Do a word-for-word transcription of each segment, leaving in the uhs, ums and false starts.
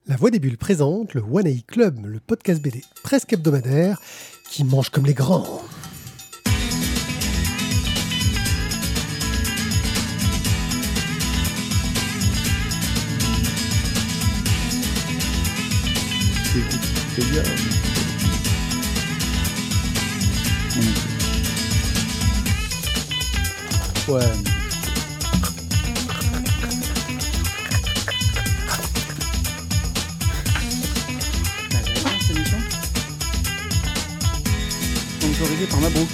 La Voix des Bulles présente le One A Club, le podcast B D presque hebdomadaire qui mange comme les grands. C'est bien. Ouais. Sponsorisé par Mabrouk.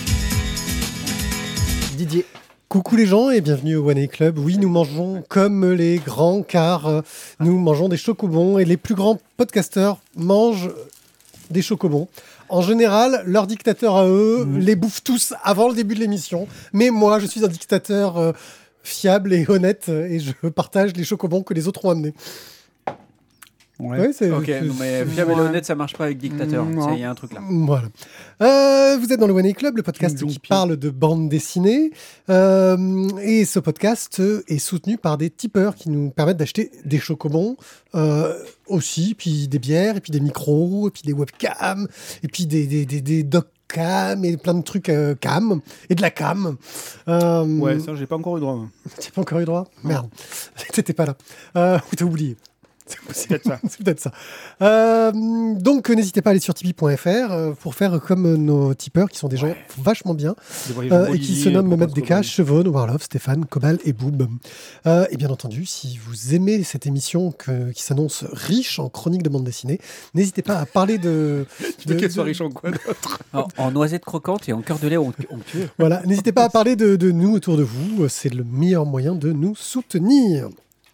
Didier. Coucou les gens et bienvenue au One A Club. Oui, nous mangeons comme les grands car euh, nous mangeons des chocobons et les plus grands podcasteurs mangent des chocobons. En général, leurs dictateurs à eux mmh. les bouffent tous avant le début de l'émission. Mais moi, je suis un dictateur euh, fiable et honnête et je partage les chocobons que les autres ont amenés. Ouais. Ouais, c'est, ok, c'est, non, mais fiable et honnête, ça marche pas avec dictateur. Il y a un truc là. Voilà. Euh, vous êtes dans le One A Club, le podcast qui parle de bande dessinée. Euh, et ce podcast est soutenu par des tipeurs qui nous permettent d'acheter des chocobons euh, aussi, puis des bières, et puis des micros, et puis des webcams, et puis des, des, des, des doc cam et plein de trucs euh, cam et de la cam. Euh, ouais, ça, j'ai pas encore eu droit. T'as pas encore eu droit ? Merde, t'étais pas là. Euh, ou t'as oublié. C'est peut-être ça. C'est peut-être ça. Euh, donc, n'hésitez pas à aller sur tipeee point f r euh, pour faire comme nos tipeurs qui sont des gens ouais. vachement bien euh, et qui se nomment Mehmet Deka, Chevron, Warlove, Stéphane, Cobal et Boob. Euh, et bien entendu, si vous aimez cette émission que, qui s'annonce riche en chroniques de bande dessinée, n'hésitez pas à parler de. Tu veux qu'elle soit riche en quoi d'autre ? en, en noisettes croquantes et en cœur de lait onctueux. Voilà, n'hésitez pas à parler de, de nous autour de vous. C'est le meilleur moyen de nous soutenir.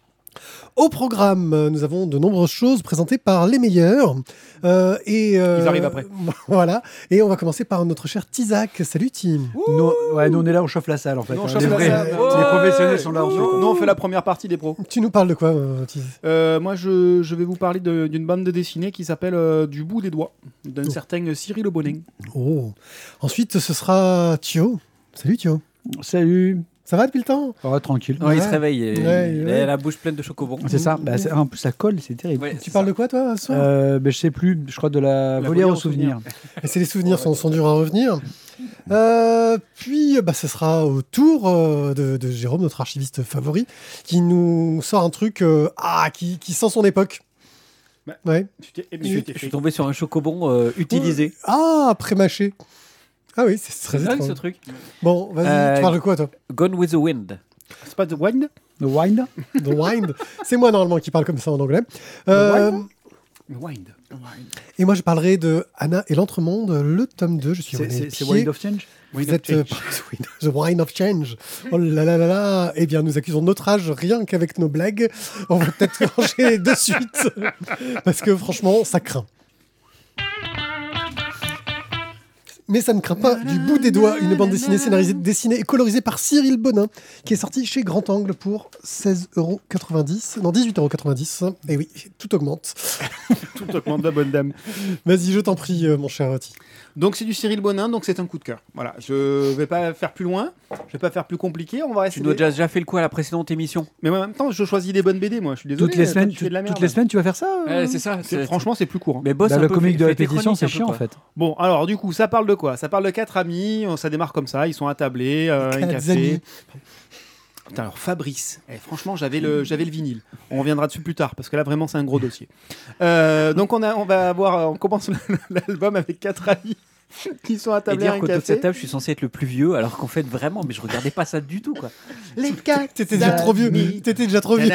Au programme, nous avons de nombreuses choses présentées par les meilleurs. Euh, et, euh, Ils arrivent après. Voilà. Et on va commencer par notre cher Tizak. Salut, Tim. Nous, ouais, nous, on est là, on chauffe la salle, en fait. Nous, on hein. chauffe les, la vrais, salle. les Oh professionnels sont là. On nous, nous, on fait la première partie des pros. Tu nous parles de quoi, euh, Tiz euh, Moi, je, je vais vous parler de, d'une bande de dessinée qui s'appelle euh, Du bout des doigts, d'un oh. certain Cyril Aubonin. Oh. Ensuite, ce sera Thio. Salut, Thio. Salut. Ça va depuis le temps ? Oh, tranquille. Ouais, ouais. Il se réveille. Et ouais, il ouais. a la bouche pleine de chocobons. C'est ça. Bah, c'est, en plus, ça colle, c'est terrible. Ouais, tu c'est parles ça. de quoi, toi, ce soir ? euh, bah, Je sais plus. Je crois de la, la volière aux souvenirs. Et c'est les souvenirs sont, sont durs à revenir. Euh, puis, bah, ce sera au tour euh, de, de Jérôme, notre archiviste favori, qui nous sort un truc euh, ah, qui, qui sent son époque. Bah, ouais. Je, je, je suis tombé sur un chocobon euh, utilisé. Ah, pré-mâché. Ah oui, c'est très c'est étrange. Dingue, ce truc. Bon, vas-y, euh, tu parles de quoi, toi ? Gone with the Wind. C'est pas The Wind ? The Wind ? The Wind. C'est moi, normalement, qui parle comme ça en anglais. Euh, The Wind. The Wind. Et moi, je parlerai de Anna et l'Entremonde, le tome deux. Je suis c'est, c'est, c'est Wind of Change ? Vous Wind êtes... Of change. The Wind of Change. Oh là là là là. Eh bien, nous accusons notre âge rien qu'avec nos blagues. On va peut-être changer de suite. Parce que, franchement, ça craint. Mais ça ne craint pas du bout des doigts, une bande dessinée scénarisée, dessinée et colorisée par Cyril Bonin, qui est sortie chez Grand Angle pour seize euros quatre-vingt-dix. Non, dix-huit euros quatre-vingt-dix. Et oui, tout augmente. Tout augmente, la bonne dame. Vas-y, je t'en prie, mon cher Roti. Donc c'est du Cyril Bonin, donc c'est un coup de cœur. Voilà, je vais pas faire plus loin, je vais pas faire plus compliqué, on va rester... Tu nous as déjà, déjà fait le coup à la précédente émission. Mais en même temps, je choisis des bonnes B D, moi, je suis désolé. Toutes les semaines, tu fais de la merde. Toutes les semaines, tu vas faire ça euh... ouais, c'est ça. C'est, franchement, c'est plus court. Hein. Mais boss, bah, le comique de répétition, c'est chiant, peu, en fait. Bon, alors du coup, ça parle de quoi ? Ça parle de quatre amis, ça démarre comme ça, ils sont attablés, euh, un café... Amis. Putain, alors Fabrice, eh, franchement, j'avais le, j'avais le vinyle. On reviendra dessus plus tard, parce que là, vraiment, c'est un gros dossier. Euh, donc, on, a, on va avoir... On commence l'album avec quatre amis qui sont attablés à un café. Et dire qu'autour de cette table, je suis censé être le plus vieux, alors qu'en fait, vraiment, mais je regardais pas ça du tout, quoi. Les quatre T'étais déjà trop vieux. T'étais déjà trop vieux.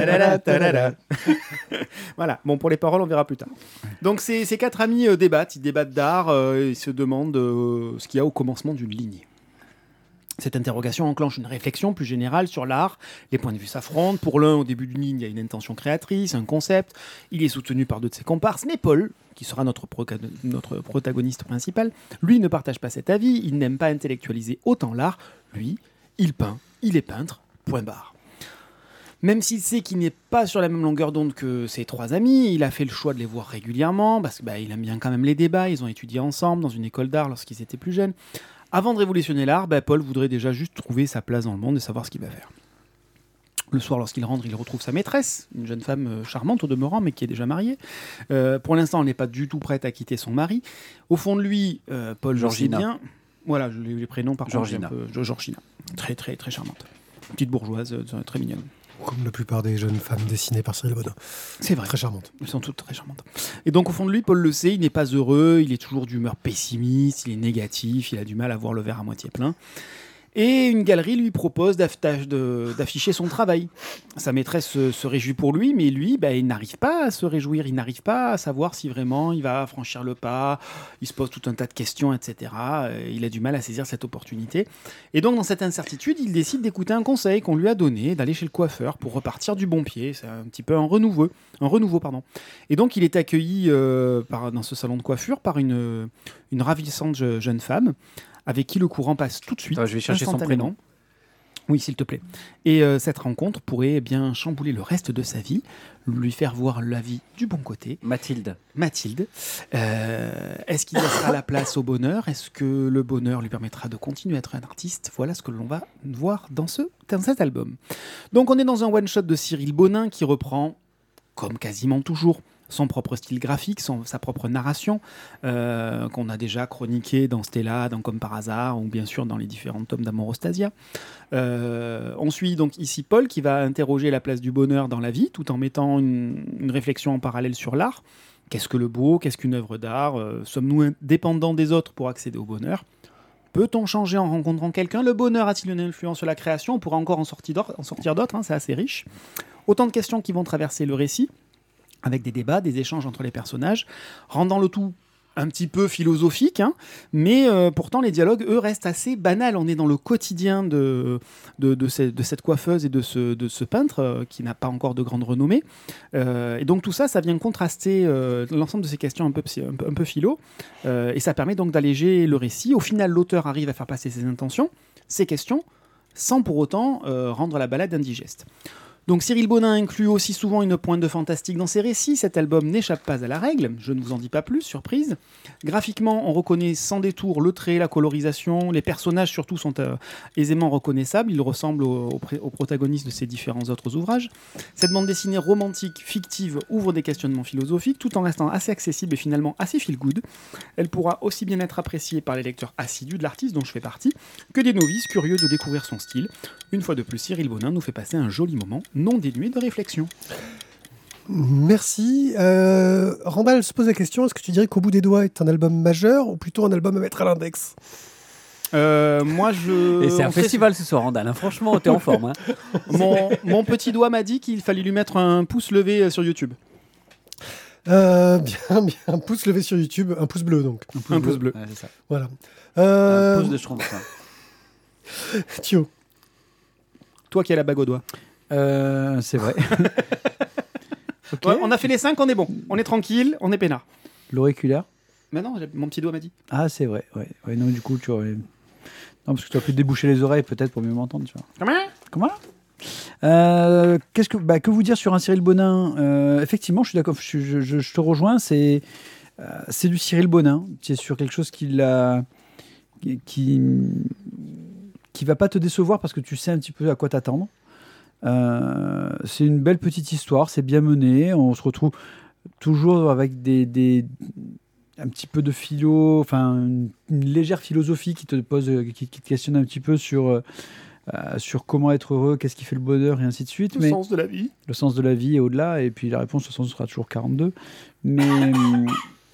Voilà. Bon, pour les paroles, on verra plus tard. Donc, ces, ces quatre amis euh, débattent. Ils débattent d'art. Euh, ils se demandent euh, ce qu'il y a au commencement d'une lignée. Cette interrogation enclenche une réflexion plus générale sur l'art. Les points de vue s'affrontent. Pour l'un, au début d'une ligne, il y a une intention créatrice, un concept. Il est soutenu par deux de ses comparses. Mais Paul, qui sera notre, pro- notre protagoniste principal, lui ne partage pas cet avis. Il n'aime pas intellectualiser autant l'art. Lui, il peint, il est peintre, point barre. Même s'il sait qu'il n'est pas sur la même longueur d'onde que ses trois amis, il a fait le choix de les voir régulièrement, parce qu'il bah, aime bien quand même les débats. Ils ont étudié ensemble dans une école d'art lorsqu'ils étaient plus jeunes. Avant de révolutionner l'art, bah, Paul voudrait déjà juste trouver sa place dans le monde et savoir ce qu'il va faire. Le soir, lorsqu'il rentre, il retrouve sa maîtresse, une jeune femme euh, charmante au demeurant, mais qui est déjà mariée. Euh, pour l'instant, elle n'est pas du tout prête à quitter son mari. Au fond de lui, euh, Paul Georgina. le sait bien. Voilà, je- les prénoms par Georgina. contre, c'est un peu- Georgina. Très, très, très charmante. Petite bourgeoise, euh, très mignonne. Comme la plupart des jeunes femmes dessinées par Cyril Bonin. C'est vrai. Très charmante. Elles sont toutes très charmantes. Et donc, au fond de lui, Paul le sait, il n'est pas heureux, il est toujours d'humeur pessimiste, il est négatif, il a du mal à voir le verre à moitié plein. Et une galerie lui propose d'aff- de- d'afficher son travail. Sa maîtresse se, se réjouit pour lui, mais lui, bah, il n'arrive pas à se réjouir, il n'arrive pas à savoir si vraiment il va franchir le pas, il se pose tout un tas de questions, et cetera. Euh, Il a du mal à saisir cette opportunité. Et donc, dans cette incertitude, il décide d'écouter un conseil qu'on lui a donné, d'aller chez le coiffeur pour repartir du bon pied. C'est un petit peu un renouveau. Un renouveau pardon. Et donc, il est accueilli euh, par, dans ce salon de coiffure par une, une ravissante je- jeune femme, avec qui le courant passe tout de suite. Attends, je vais chercher son instantanément. prénom. Oui, s'il te plaît. Et euh, cette rencontre pourrait eh bien chambouler le reste de sa vie, lui faire voir la vie du bon côté. Mathilde. Mathilde, euh, est-ce qu'il laissera la place au bonheur? Est-ce que le bonheur lui permettra de continuer à être un artiste? Voilà ce que l'on va voir dans, ce, dans cet album. Donc on est dans un one-shot de Cyril Bonin qui reprend, comme quasiment toujours, son propre style graphique, son- sa propre narration, euh, qu'on a déjà chroniqué dans Stella, dans Comme par hasard, ou bien sûr dans les différents tomes d'Amorostasia. Euh, on suit donc ici Paul qui va interroger la place du bonheur dans la vie, tout en mettant une, une réflexion en parallèle sur l'art. Qu'est-ce que le beau? Qu'est-ce qu'une œuvre d'art? Euh, Sommes-nous dépendants des autres pour accéder au bonheur? Peut-on changer en rencontrant quelqu'un? Le bonheur a-t-il une influence sur la création? On pourra encore en sortir d'autres, en sortir d'autres, hein, c'est assez riche. Autant de questions qui vont traverser le récit, avec des débats, des échanges entre les personnages, rendant le tout un petit peu philosophique, hein, mais euh, pourtant les dialogues, eux, restent assez banals. On est dans le quotidien de, de, de, ce- de cette coiffeuse et de ce, de ce peintre euh, qui n'a pas encore de grande renommée. Euh, et donc tout ça, ça vient contraster euh, l'ensemble de ces questions un peu, psy- un peu, un peu philo, euh, et ça permet donc d'alléger le récit. Au final, l'auteur arrive à faire passer ses intentions, ses questions, sans pour autant euh, rendre la balade indigeste. Donc Cyril Bonin inclut aussi souvent une pointe de fantastique dans ses récits. Cet album n'échappe pas à la règle, je ne vous en dis pas plus, surprise. Graphiquement, on reconnaît sans détour le trait, la colorisation, les personnages surtout sont euh, aisément reconnaissables, ils ressemblent aux, aux pré- aux protagonistes de ses différents autres ouvrages. Cette bande dessinée romantique, fictive, ouvre des questionnements philosophiques tout en restant assez accessible et finalement assez feel-good. Elle pourra aussi bien être appréciée par les lecteurs assidus de l'artiste dont je fais partie que des novices curieux de découvrir son style. Une fois de plus, Cyril Bonin nous fait passer un joli moment non dénué de réflexion. Merci. Euh, Randall se pose la question, est-ce que tu dirais qu'Au bout des doigts est un album majeur ou plutôt un album à mettre à l'index? Euh, moi, je... Et c'est un on sait- festival ce soir, Randall. hein. Franchement, t'es en forme. Hein. Mon, mon petit doigt m'a dit qu'il fallait lui mettre un pouce levé euh, sur YouTube. Euh, bien, bien. Un pouce levé sur YouTube, un pouce bleu donc. Un pouce bleu. Ouais, c'est ça. Voilà. Euh, Un pouce de Schtroumpf. hein. Thio. Toi qui as la bague au doigt. Euh, c'est vrai. Ok. Ouais, on a fait les cinq, on est bon. On est tranquille, on est peinard. L'auriculaire. Mais non, j'ai- mon petit doigt m'a dit. Ah, c'est vrai. Ouais. Ouais, non, du coup, tu aurais. Non, parce que tu aurais pu te déboucher les oreilles peut-être pour mieux m'entendre. Tu vois. Comment? Comment euh, qu'est-ce que, bah, que vous dire sur un Cyril Bonin? Euh, Effectivement, je suis d'accord, je, je- je- je te rejoins. C'est, euh, c'est du Cyril Bonin. C'est sur quelque chose qui l'a, qui, qui, qui va pas te décevoir parce que tu sais un petit peu à quoi t'attendre. Euh, c'est une belle petite histoire, c'est bien mené. On se retrouve toujours avec des, des un petit peu de philo, enfin une, une légère philosophie qui te pose, qui, qui te questionne un petit peu sur euh, sur comment être heureux, qu'est-ce qui fait le bonheur et ainsi de suite. Le Mais sens de la vie. le sens de la vie et au-delà. Et puis la réponse, de toute façon, sera toujours quarante-deux. Mais hum,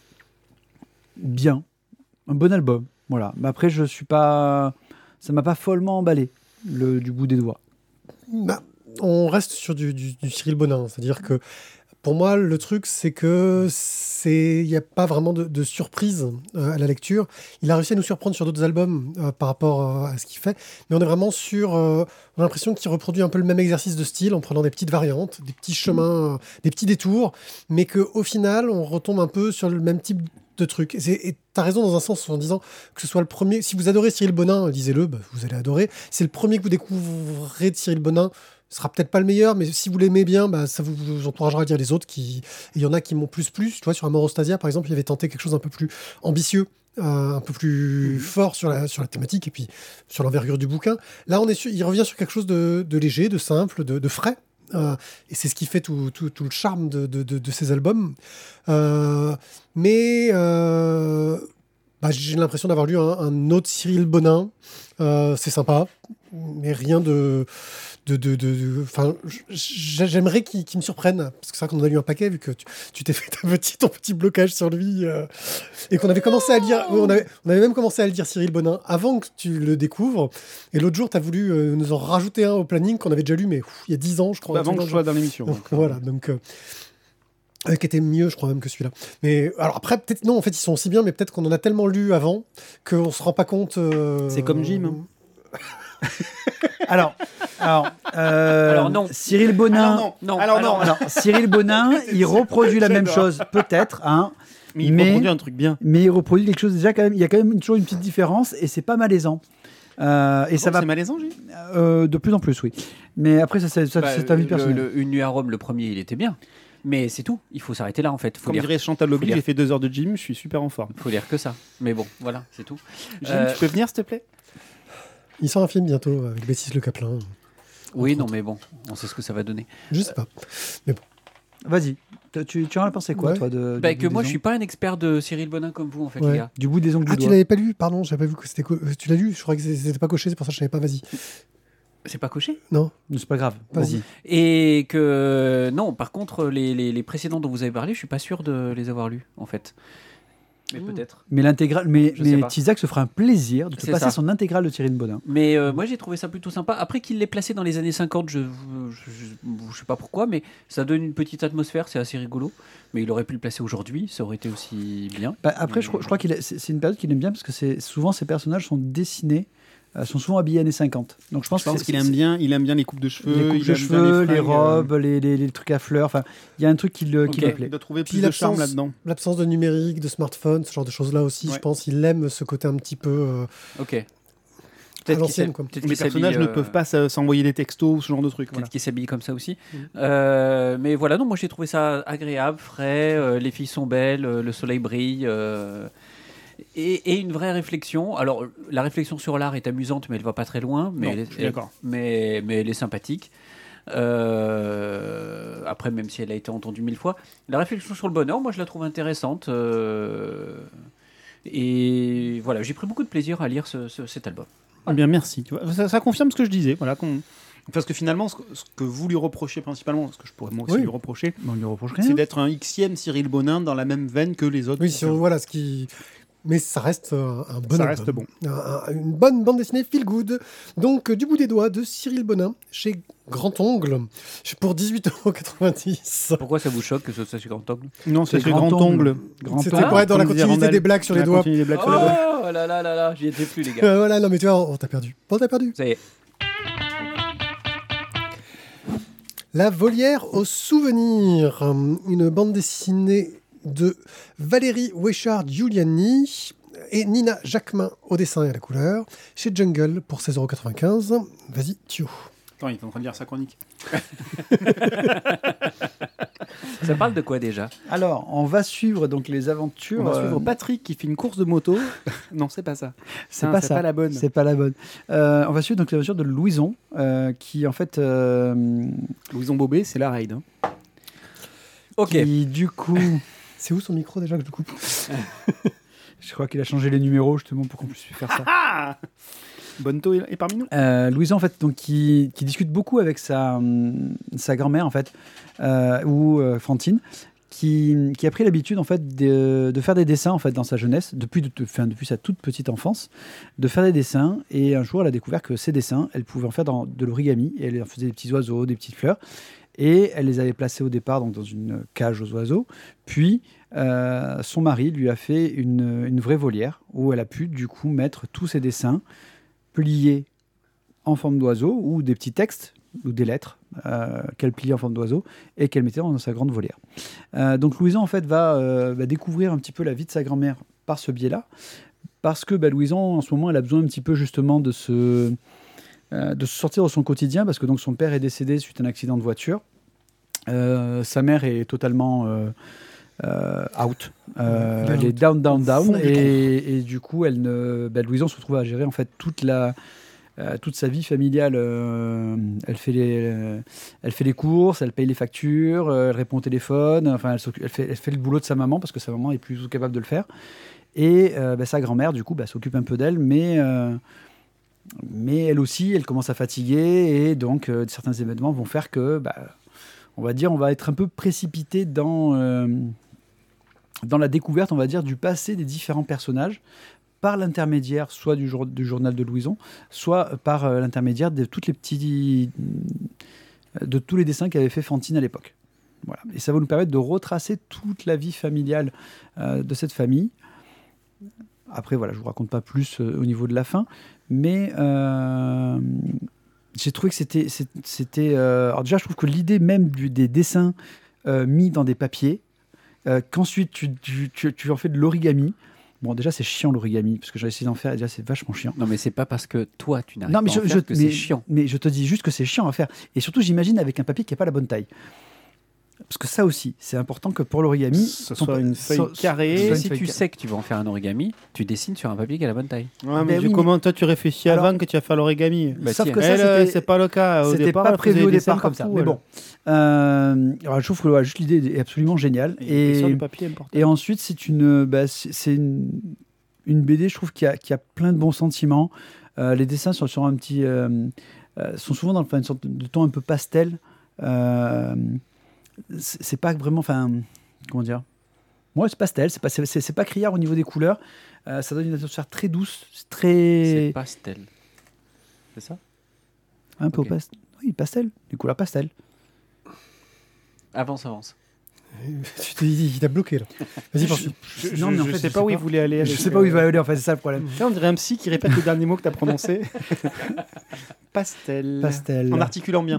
bien, un bon album. Voilà. Mais après, je suis pas, ça m'a pas follement emballé le du bout des doigts. Bah, on reste sur du, du- du Cyril Bonin. C'est-à-dire que pour moi, le truc, c'est que c'est, il n'y a pas vraiment de, de surprise euh, à la lecture. Il a réussi à nous surprendre sur d'autres albums euh, par rapport euh, à ce qu'il fait, mais on est vraiment sur. euh, on a l'impression qu'il reproduit un peu le même exercice de style en prenant des petites variantes, des petits chemins, euh, des petits détours, mais qu'au final, on retombe un peu sur le même type de truc. Et c'est- Et tu as raison dans un sens en disant que ce soit le premier. Si vous adorez Cyril Bonin, lisez-le, bah, vous allez adorer. C'est le premier que vous découvrez de Cyril Bonin. sera peut-être pas le meilleur, mais si vous l'aimez bien, bah, ça vous, vous encouragera à lire les autres. Qui... Il y en a qui m'ont plus plus. Tu vois, sur Amorostasia, par exemple, il avait tenté quelque chose d'un peu plus ambitieux, euh, un peu plus fort sur la, sur la thématique et puis sur l'envergure du bouquin. Là, on est sur, il revient sur quelque chose de, de léger, de simple, de, de frais. Euh, et c'est ce qui fait tout, tout, tout le charme de, de, de, de ces albums. Euh, mais euh, bah, j'ai l'impression d'avoir lu un, un autre Cyril Bonin. Euh, c'est sympa, mais rien de... de, de, de, de enfin, j'aimerais qu'il, qu'il me surprenne, parce que c'est vrai qu'on en a lu un paquet, vu que tu, tu t'es fait ta petit, ton petit blocage sur lui, euh, et qu'on avait commencé à lire, on avait, on avait même commencé à lire Cyril Bonin avant que tu le découvres, et l'autre jour, tu as voulu euh, nous en rajouter un au planning qu'on avait déjà lu, mais ouf, il y a dix ans, je crois. Avant que je sois dans l'émission. Donc, voilà, donc... Euh, Euh, qui était mieux, je crois même que celui-là. Mais alors après, peut-être non, en fait, ils sont aussi bien, mais peut-être qu'on en a tellement lu avant qu'on se rend pas compte. Euh... C'est comme Jim. Hein. alors, alors, euh, alors non. Cyril Bonin. Alors non. non. Alors, alors non. Alors, Cyril Bonin, il reproduit la même chose, peut-être, hein. Mais il mais, reproduit un truc bien. Mais il reproduit quelque chose déjà quand même. Il y a quand même toujours une petite différence et c'est pas malaisant. Euh, et oh, ça va. C'est malaisant, Jim. Euh, de plus en plus, oui. Mais après, ça, ça, ça Bah, c'est ta vie le- personnelle. le- Une nuit à Rome, le premier, il était bien. Mais c'est tout. Il faut s'arrêter là, en fait. Faut Comme lire, dirait Chantal Lobby, lire. j'ai fait deux heures de gym, je suis super en forme. faut lire que ça. Mais bon, voilà, c'est tout. Jim, Euh, tu peux venir, s'il te plaît? Il sort un film bientôt avec Baptiste Le Caplin. Oui, non, mais bon, on sait ce que ça va donner. Je sais pas. Vas-y. Tu, tu en as pensé quoi, Ouais. toi de, Bah, du que bout moi, des je suis ongles pas un expert de Cyril Bonin comme vous, en fait, Ouais. les gars. Du bout des ongles Ah, du tu doigt. l'avais pas lu? Pardon, j'avais pas vu que c'était. Co... Tu l'as lu? Je crois que c'était pas coché, c'est pour ça que je savais pas. Vas-y. C'est pas coché. Non. C'est pas grave. Vas-y. Et que non, par contre, les, les, les précédents dont vous avez parlé, je suis pas sûr de les avoir lus, en fait. Mais Mmh. peut-être. Mais l'intégrale, mais, Je sais mais pas. Tizak se fera un plaisir de te C'est passer ça. son intégrale de Cyril Bonin. Mais euh, moi, j'ai trouvé ça plutôt sympa. Après qu'il l'ait placé dans les années cinquante, je, je, je, je sais pas pourquoi, mais ça donne une petite atmosphère, c'est assez rigolo. Mais il aurait pu le placer aujourd'hui, ça aurait été aussi bien. Bah, après, je, crois- je crois qu'il a- c'est c'est une période qu'il aime bien parce que c'est souvent ces personnages sont dessinés, euh, sont souvent habillés années cinquante. Donc je pense, Je pense que qu'il c'est- aime bien, il aime bien les coupes de cheveux, les coupes il de aime bien cheveux, les, fringues, euh, robes, les, les, les trucs à fleurs. Enfin, il y a un truc qui, le, qui Ok. lui plaît. Il doit trouver Puis plus de charme l'absence- là-dedans. L'absence de numérique, de smartphone, ce genre de choses-là aussi, Ouais. je pense. Il aime ce côté un petit peu euh, Ok. à Peut-être qu'il l'ancienne, s'est- quoi. peut-être Les qu'il s'habille, personnages ne euh, peuvent pas s- s'envoyer des textos ou ce genre de trucs. Peut-être Voilà. qu'il s'habille comme ça aussi. Mhm. Euh, mais voilà, non, moi j'ai trouvé ça agréable, frais, euh, les filles sont belles, euh, le soleil brille. euh, et, et une vraie réflexion. Alors, la réflexion sur l'art est amusante, mais elle va pas très loin. Mais Non, elle est, je suis d'accord. Mais, mais elle est sympathique. Euh, après, même si elle a été entendue mille fois, la réflexion sur le bonheur, moi je la trouve intéressante. euh, et voilà, j'ai pris beaucoup de plaisir à lire ce- ce- cet album. Eh bien, merci. Tu vois, ça, ça confirme ce que je disais. Voilà, qu'on- Parce que finalement, ce que, ce que vous lui reprochez principalement, ce que je pourrais moi aussi Oui. lui reprocher, On lui reproche rien. c'est d'être un Xème Cyril Bonin dans la même veine que les autres. Oui, si on- voilà ce qui. Mais ça reste euh, un bon Ça album. reste bon. Un- un- une bonne bande dessinée feel good. Donc, euh, du bout des doigts de Cyril Bonin chez Grand Ongle pour dix-huit euros quatre-vingt-dix. Pourquoi ça vous choque que ce soit sur Grand Ongle? Non, c'est C'est le grand grand ongle. ongle. Grand C'était ongle. pour être dans la Comme disait continuité Randall. des blagues sur les La doigts. continuité des blagues sur les doigts. Oh là là là là, j'y étais plus les gars. Euh, voilà, non mais tu vois, on t'a perdu. On t'a perdu. Ça y est. La volière au souvenir, euh, une bande dessinée de Valérie Wechard-Giuliani et Nina Jacquemin au dessin et à la couleur, chez Jungle pour seize euros quatre-vingt-quinze. Vas-y, Thio. Attends, il est en train de lire sa chronique. Ça parle de quoi déjà? Alors, on va suivre donc les aventures. On va suivre euh, Patrick qui fait une course de moto. non, c'est pas ça. C'est Ah, pas c'est ça. pas la bonne. C'est pas la bonne. Euh, on va suivre donc les aventures de Louison, euh, qui en fait, euh, Louison Bobé, c'est la raid. Hein. Ok. qui du coup, C'est où son micro déjà que je le coupe? je crois qu'il a changé les numéros justement pour qu'on puisse faire ça. Ah Bonto est est parmi nous. Euh, Louison en fait, donc qui, qui discute beaucoup avec sa hum, sa grand-mère en fait, euh, ou euh, Fantine, qui, qui a pris l'habitude en fait de, de faire des dessins en fait dans sa jeunesse, depuis de, de- enfin, depuis sa toute petite enfance, de faire des dessins. Et un jour, elle a découvert que ces dessins, elle pouvait en faire dans de l'origami. Et elle en faisait des petits oiseaux, des petites fleurs. Et elle les avait placés au départ donc, dans une cage aux oiseaux. Puis, euh, son mari lui a fait une, une vraie volière où elle a pu du coup mettre tous ses dessins pliés en forme d'oiseau ou des petits textes ou des lettres euh, qu'elle pliait en forme d'oiseau et qu'elle mettait dans sa grande volière. Euh, donc Louison en fait va, euh, va découvrir un petit peu la vie de sa grand-mère par ce biais-là, parce que bah, Louison en ce moment elle a besoin un petit peu justement de se euh, de sortir de son quotidien parce que donc son père est décédé suite à un accident de voiture. Euh, sa mère est totalement euh, euh, out. Euh, elle est down, down, down. Et, et du coup, elle ne, ben, Louison se retrouve à gérer en fait toute la, euh, toute sa vie familiale. Euh, elle fait les, euh, elle fait les courses, elle paye les factures, euh, elle répond au téléphone. Enfin, elle, elle, fait, elle fait le boulot de sa maman parce que sa maman est plus capable de le faire. Et euh, ben, sa grand-mère, du coup, ben, s'occupe un peu d'elle, mais euh, mais elle aussi, elle commence à fatiguer et donc euh, certains événements vont faire que ben, on va dire, on va être un peu précipité dans, euh, dans la découverte, on va dire, du passé des différents personnages par l'intermédiaire soit du, jour, du journal de Louison, soit par euh, l'intermédiaire de toutes les petits, de tous les dessins qu'avait fait Fantine à l'époque. Voilà. Et ça va nous permettre de retracer toute la vie familiale euh, de cette famille. Après, voilà, je ne vous raconte pas plus euh, au niveau de la fin, mais euh, j'ai trouvé que c'était... c'était euh, alors déjà, je trouve que l'idée même du, des dessins euh, mis dans des papiers, euh, qu'ensuite tu, tu, tu, tu en fais de l'origami. Bon, déjà, c'est chiant l'origami, parce que j'ai essayé d'en faire, et déjà, c'est vachement chiant. Non, mais c'est pas parce que toi, tu n'arrives non, mais pas je, à en faire je, que mais, c'est chiant. Mais je te dis juste que c'est chiant à faire. Et surtout, j'imagine avec un papier qui n'a pas la bonne taille. Parce que ça aussi, c'est important que pour l'origami, ce soit une feuille so, carrée. Une si feuille tu carrée. sais que tu vas en faire un origami, tu dessines sur un papier qui a la bonne taille. Ouais, mais Ben du oui, comment toi tu réfléchis Alors, avant que tu vas faire l'origami Bah, sauf si, que Elle, ça, euh, c'était, c'est pas le cas. Au c'était départ, pas elle prévu faisait au des départ dessins comme ça. partout, Mais elle. bon, euh, alors, je trouve que ouais, juste l'idée est absolument géniale. Et, Et, sur le papier important. et ensuite, c'est une, bah, c'est, c'est une, une B D, je trouve, qui a, qui a plein de bons sentiments. Euh, les dessins sont sur un petit, euh, euh, sont souvent dans enfin, une sorte de ton un peu pastel. Euh, c'est, c'est pas vraiment, enfin, comment dire. Moi, c'est pastel, c'est pas, c'est, c'est, c'est pas criard au niveau des couleurs. Euh, ça donne une atmosphère très douce, c'est très. C'est pastel. C'est ça? Un peu Ok. pastel. Oui, pastel, des couleurs pastel. Avance, avance. Tu t'es dit, il t'a bloqué là. Vas-y, poursuis. Je, je, Non, mais en je fait, sais je pas sais où il pas. voulait aller. Je avec, sais pas où il va euh, aller, en fait, c'est ça le problème. Tu sais, on dirait un psy qui répète le dernier mot que tu as prononcé. Pastel. Pastel. En articulant bien.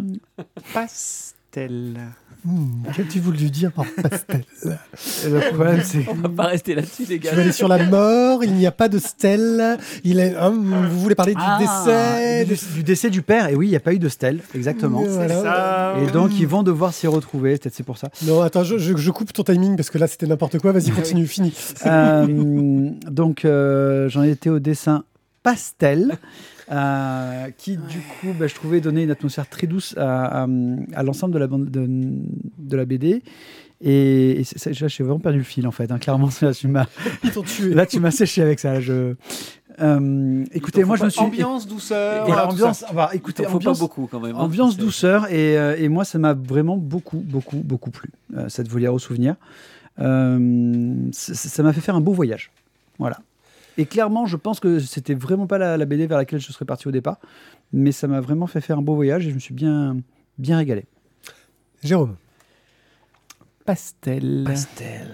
Pastel. Mmh, qu'as-tu voulu dire par pastel? Le problème, c'est. On va pas rester là-dessus, les Tu gars. vas aller sur la mort, il n'y a pas de stèle. Il est, hein, vous voulez parler du Ah, décès du, du décès du père, et oui, il n'y a pas eu de stèle, exactement. Euh, voilà. Ça. Et donc, ils vont devoir s'y retrouver, peut-être c'est pour ça. Non, attends, je, je, je coupe ton timing parce que là, c'était n'importe quoi. Vas-y, continue, fini. Euh, donc, euh, j'en étais au dessin pastel, euh, qui, du coup, bah, je trouvais donner une atmosphère très douce à, à, à l'ensemble de la, bande, de, de la B D. Et, et c'est, là, j'ai vraiment perdu le fil, en fait. Hein. Clairement, là, tu m'as, Ils t'ont tué. là, tu m'as séché avec ça. Là, je... Euh, écoutez, moi, je me suis... Ambiance, douceur. Et voilà, ambiance, tout ça. on va Il écouter t'en faut ambiance, pas beaucoup quand même. hein. ambiance C'est- douceur et, euh, et moi ça m'a vraiment beaucoup beaucoup beaucoup plu euh, cette volière au souvenir. Euh, c- c- ça m'a fait faire un beau voyage, voilà. Et clairement, je pense que c'était vraiment pas la, la B D vers laquelle je serais parti au départ, mais ça m'a vraiment fait faire un beau voyage et je me suis bien bien régalé. Jérôme. Pastel. Pastel.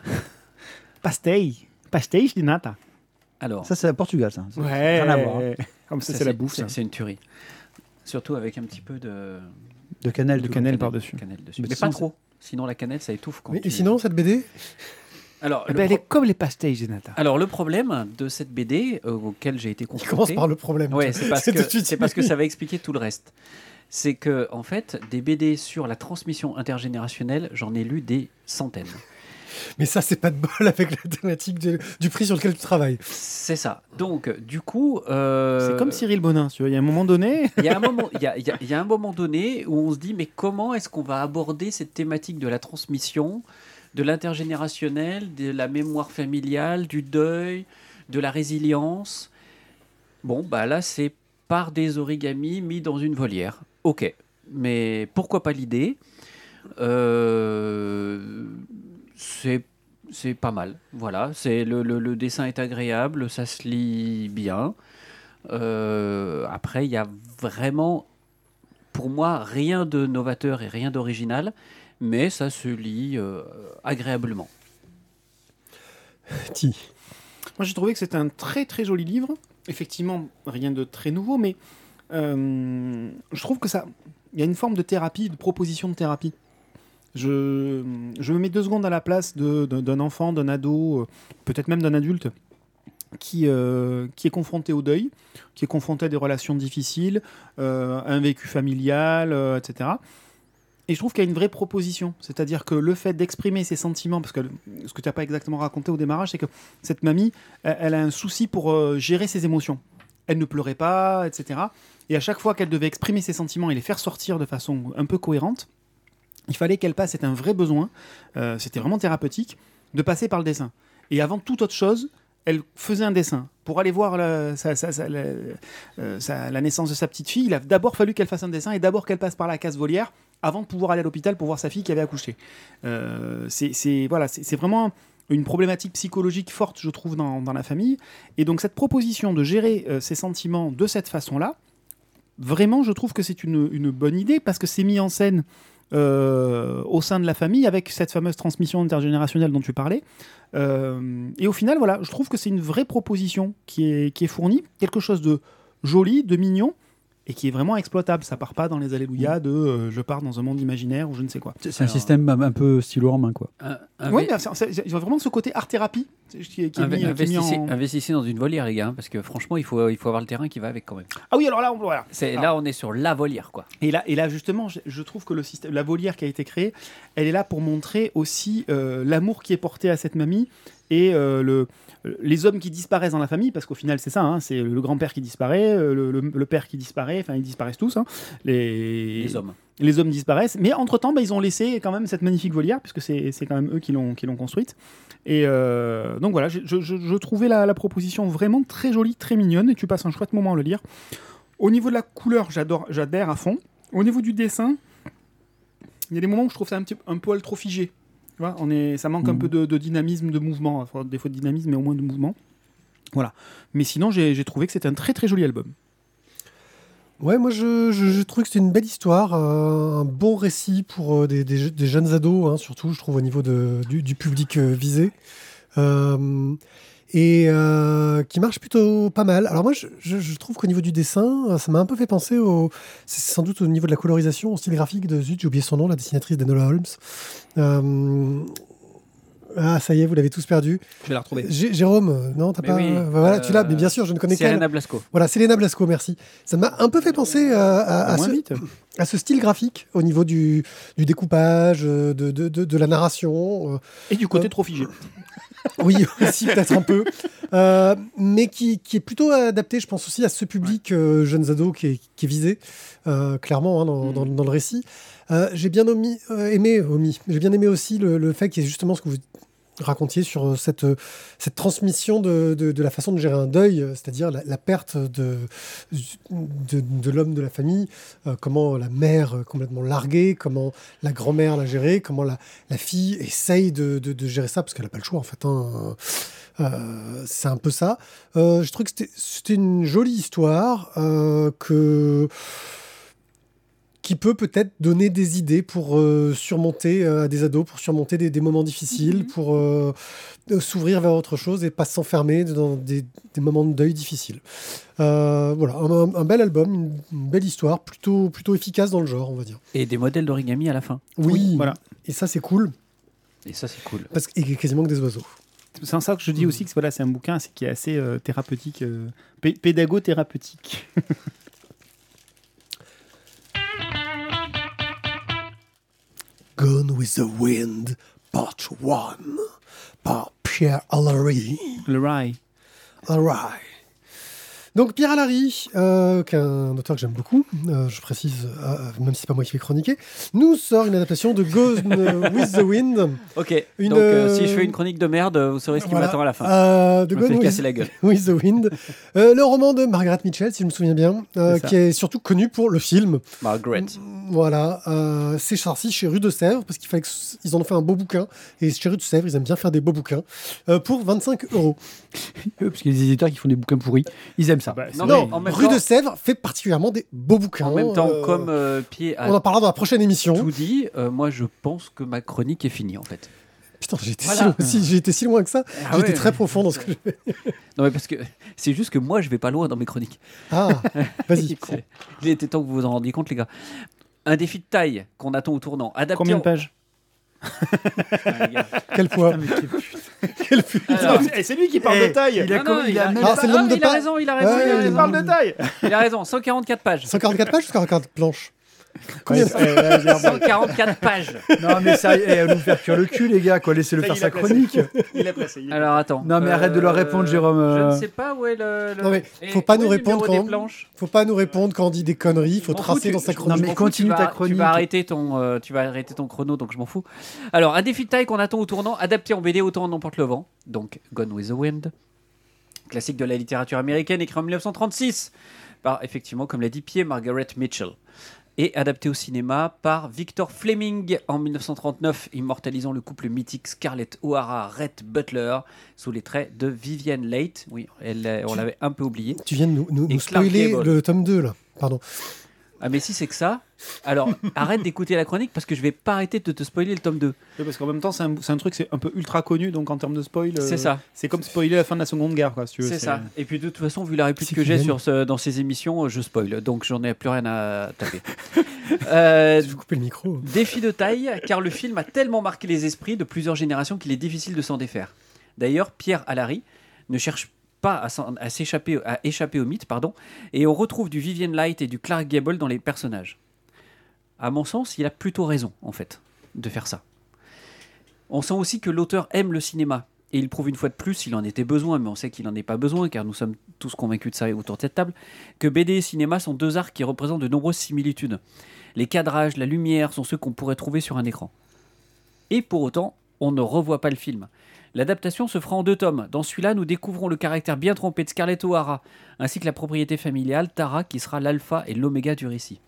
Pastel. Pastel de nata. Alors, Ça c'est à Portugal, ça. Ça, Ouais. rien à voir, hein. Comme ça, ça, c'est la bouffe. c'est, ça. c'est une tuerie. Surtout avec un petit peu de, De cannelle. De tout. cannelle par-dessus. cannelle dessus. Mais Mais, sinon, pas trop. Sinon, la cannelle, ça étouffe. Quand Mais, tu... et sinon, cette B D Alors, Eh le ben, elle pro- est comme les pastels de nata. Alors, le problème de cette B D euh, auquel j'ai été Il confronté... commence par le problème. Ouais, c'est parce, C'est que, tout de suite. c'est parce que ça va expliquer tout le reste. C'est que, en fait, des B D sur la transmission intergénérationnelle, j'en ai lu des centaines. Mais ça, c'est pas de bol avec la thématique de- du prix sur lequel tu travailles. C'est ça. Donc, du coup... euh, C'est comme Cyril Bonin, tu vois. Il y a un moment donné. Il y, a un moment, il, y a, il y a- il y a un moment donné où on se dit, mais comment est-ce qu'on va aborder cette thématique de la transmission, de l'intergénérationnel, de la mémoire familiale, du deuil, de la résilience? Bon, bah là, c'est par des origamis mis dans une volière. Ok, mais pourquoi pas l'idée? Euh, c'est c'est pas mal. Voilà, c'est le, le- le dessin est agréable, ça se lit bien. Euh, après, il y a vraiment, pour moi, rien de novateur et rien d'original, mais ça se lit euh, agréablement. Ti. Moi, j'ai trouvé que c'était un très très joli livre. Effectivement, rien de très nouveau, mais euh, je trouve que ça, il y a une forme de thérapie, de proposition de thérapie. Je, je me mets deux secondes à la place de, de- d'un enfant, d'un ado, euh, peut-être même d'un adulte, qui, euh, qui est confronté au deuil, qui est confronté à des relations difficiles, euh, un vécu familial, euh, et cetera. Et je trouve qu'il y a une vraie proposition, c'est-à-dire que le fait d'exprimer ses sentiments, parce que ce que tu n'as pas exactement raconté au démarrage, c'est que cette mamie, elle, elle a un souci pour euh, gérer ses émotions. Elle ne pleurait pas, et cetera. Et à chaque fois qu'elle devait exprimer ses sentiments et les faire sortir de façon un peu cohérente, il fallait qu'elle passe, c'était un vrai besoin, euh, c'était vraiment thérapeutique, de passer par le dessin. Et avant toute autre chose, elle faisait un dessin. Pour aller voir la, sa, sa, sa, la, euh, sa, la naissance de sa petite fille, il a d'abord fallu qu'elle fasse un dessin et d'abord qu'elle passe par la case volière avant de pouvoir aller à l'hôpital pour voir sa fille qui avait accouché. Euh, c'est, c'est, voilà, c'est, c'est vraiment une problématique psychologique forte, je trouve, dans, dans la famille. Et donc cette proposition de gérer euh, ses sentiments de cette façon-là, vraiment, je trouve que c'est une, une bonne idée parce que c'est mis en scène euh, au sein de la famille avec cette fameuse transmission intergénérationnelle dont tu parlais. Euh, et au final, voilà, je trouve que c'est une vraie proposition qui est, qui est fournie, quelque chose de joli, de mignon, et qui est vraiment exploitable. Ça part pas dans les alléluia de euh, je pars dans un monde imaginaire ou je ne sais quoi. C'est, c'est un système un, un peu stylo en main, quoi. Un, un Oui, vé- mais c'est, c'est, c'est vraiment ce côté art-thérapie qui est, qui est inve- mis, qui est mis investissez, en... investissez dans une volière, les gars, hein, parce que franchement, il faut, il faut avoir le terrain qui va avec quand même. Ah oui, alors là, on, voilà. C'est, Alors, là, on est sur la volière, quoi. Et là, et là, justement, je, je trouve que le système, la volière qui a été créée, elle est là pour montrer aussi euh, l'amour qui est porté à cette mamie et euh, le, les hommes qui disparaissent dans la famille, parce qu'au final, c'est ça, hein, c'est le grand-père qui disparaît, le, le, le père qui disparaît, enfin, ils disparaissent tous. Hein, les, Les hommes. Les hommes disparaissent, mais entre-temps, bah, ils ont laissé quand même cette magnifique volière, puisque c'est, c'est quand même eux qui l'ont, qui l'ont construite. Et euh, donc voilà, je, je, je trouvais la, la proposition vraiment très jolie, très mignonne, et tu passes un chouette moment à le lire. Au niveau de la couleur, j'adore, j'adhère à fond. Au niveau du dessin, il y a des moments où je trouve ça un, petit, un poil trop figé. Tu vois, on est, ça manque mmh. un peu de, de dynamisme, de mouvement. Enfin, des fois de dynamisme, mais au moins de mouvement. Voilà. Mais sinon, j'ai, j'ai trouvé que c'était un très très joli album. Ouais, moi je, je, je trouve que c'est une belle histoire, euh, un bon récit pour euh, des, des, des jeunes ados, hein, surtout, je trouve, au niveau de, du, du public euh, visé. Euh, et euh, qui marche plutôt pas mal. Alors moi, je, je, je trouve qu'au niveau du dessin, ça m'a un peu fait penser au... C'est sans doute au niveau de la colorisation, au style graphique de... Zut, j'ai oublié son nom, la dessinatrice d'Enola Holmes. Euh... Ah, ça y est, vous l'avez tous perdu. Je vais la retrouver. G- Jérôme, non, t'as mais pas... oui, voilà, euh, tu l'as, mais bien sûr, je ne connais c'est qu'elle. Elena Blasco. Voilà, c'est Elena Blasco, merci. Ça m'a un peu fait penser à, à, à, ce, à ce style graphique, au niveau du, du découpage, de, de, de, de la narration. Et du côté euh, trop figé. Oui, aussi peut-être un peu, euh, mais qui, qui est plutôt adapté, je pense aussi à ce public euh, jeunes ados qui est, qui est visé, euh, clairement, hein, dans, mmh. dans, dans le récit. Euh, j'ai bien omis, euh, aimé, omis, j'ai bien aimé aussi le, le fait qu'il y ait justement ce que vous racontiez sur cette, cette transmission de, de, de la façon de gérer un deuil, c'est-à-dire la, la perte de, de, de l'homme de la famille, euh, comment la mère complètement larguée, comment la grand-mère l'a géré, comment la, la fille essaye de, de, de gérer ça, parce qu'elle n'a pas le choix en fait. Hein. Euh, c'est un peu ça. Euh, je trouve que c'était, c'était une jolie histoire euh, que... qui peut peut-être donner des idées pour euh, surmonter euh, à des ados, pour surmonter des, des moments difficiles, mmh. pour euh, s'ouvrir vers autre chose et pas s'enfermer dans des, des moments de deuil difficiles. Euh, voilà, un, un bel album, une, une belle histoire, plutôt, plutôt efficace dans le genre, on va dire. Et des modèles d'origami à la fin. Oui, oui voilà. Et ça c'est cool. Et ça c'est cool. Parce qu'il y a quasiment que des oiseaux. C'est en ça que je dis mmh. aussi que voilà, c'est un bouquin c'est, qui est assez euh, thérapeutique, euh, p- pédago-thérapeutique. Gone with the Wind, part one, par Pierre Allary. Le Rye. Allary. Donc Pierre Allary, euh, qui est un auteur que j'aime beaucoup, euh, je précise, euh, même si c'est pas moi qui vais chroniquer, nous sort une adaptation de Gone with the Wind. Ok, une, donc euh, si je fais une chronique de merde, vous saurez ce qui voilà, m'attend à la fin. Euh, de je Gone me fais with, casser la gueule. with the Wind. Euh, le roman de Margaret Mitchell, si je me souviens bien, euh, qui est surtout connu pour le film. Margaret. Voilà, euh, c'est sorti chez Rue de Sèvres, parce qu'il fallait qu'ils en ont fait un beau bouquin, et chez Rue de Sèvres, ils aiment bien faire des beaux bouquins, euh, pour vingt-cinq euros. Parce qu'il y a des éditeurs qui font des bouquins pourris, ils aiment ça. Bah, non, non en Rue temps, de Sèvres fait particulièrement des beaux bouquins. En même temps, euh, comme euh, Pierre on en parlera dans la prochaine émission. Tout dit, euh, moi je pense que ma chronique est finie en fait. Putain, j'ai été, voilà. si, j'ai été si loin que ça. Ah j'ai ouais, été très profond dans ce que je fais. Non, mais parce que c'est juste que moi je vais pas loin dans mes chroniques. Ah, vas-y. Il était temps que vous vous en rendiez compte, les gars. Un défi de taille qu'on attend au tournant. Adapté Combien de pages Quel poids? Quel putain. Alors, Et c'est lui qui parle Eh, de taille. il a Non, com- non, il a même Ah, pas- c'est le nombre ah, de il a pas- raison, il a raison, Ouais, il a il Il raison. parle de taille. Il a raison, cent quarante-quatre pages. cent quarante-quatre pages ou cent quarante-quatre planches? Combien Ouais, ouais, ouais, j'ai cent quarante-quatre pages. Non, mais ça, eh, elle va nous faire cuire le cul, les gars, quoi. Laissez-le Ça, faire il sa a placé. chronique. Il est pressé. il est Alors attends. Non, mais arrête de leur répondre, Jérôme, Je euh. ne sais pas où est le. le- Non, mais Et faut pas où nous est le répondre numéro des quand- planches. Faut pas nous répondre quand on dit des conneries, il faut Je m'en tracer fous, dans tu- sa je- chronique. Non, mais je m'en fous, continue tu ta vas- chronique. Tu vas arrêter ton, euh, tu vas arrêter ton chrono, donc je m'en fous. Alors, un défi de taille qu'on attend au tournant, adapté en B D autant n'emporte le vent. Donc, Gone with the Wind, classique de la littérature américaine, écrit en mille neuf cent trente-six par, effectivement, comme l'a dit Pierre Margaret Mitchell, et adapté au cinéma par Victor Fleming en mille neuf cent trente-neuf, immortalisant le couple mythique Scarlett O'Hara-Rhett Butler sous les traits de Vivian Leigh. Oui, elle, euh, on l'avait un peu oublié. Tu viens de nous, nous, Et nous Clark spoiler Gable. le tome deux, là. Pardon. Ah mais si c'est que ça, alors arrête d'écouter la chronique parce que je vais pas arrêter de te spoiler le tome deux. Oui, parce qu'en même temps, c'est un, c'est un truc, c'est un peu ultra connu, donc en termes de spoil, euh, C'est ça. c'est comme spoiler la fin de la Seconde Guerre, quoi, si tu veux. C'est ça. Et puis de toute façon, vu la réplique C'est que qui j'ai gagne sur ce- dans ces émissions, je spoil. Donc j'en ai plus rien à taper. Euh, Je vais couper le micro. défi de taille, car le film a tellement marqué les esprits de plusieurs générations qu'il est difficile de s'en défaire. D'ailleurs, Pierre Alary ne cherche pas à, s'en- à s'échapper, à échapper au mythe, pardon, et on retrouve du Vivian Leigh et du Clark Gable dans les personnages. À mon sens, il a plutôt raison, en fait, de faire ça. On sent aussi que l'auteur aime le cinéma. Et il prouve une fois de plus, s'il en était besoin, mais on sait qu'il n'en est pas besoin, car nous sommes tous convaincus de ça autour de cette table, que B D et cinéma sont deux arts qui représentent de nombreuses similitudes. Les cadrages, la lumière sont ceux qu'on pourrait trouver sur un écran. Et pour autant, on ne revoit pas le film. L'adaptation se fera en deux tomes. Dans celui-là, nous découvrons le caractère bien trempé de Scarlett O'Hara, ainsi que la propriété familiale, Tara, qui sera l'alpha et l'oméga du récit.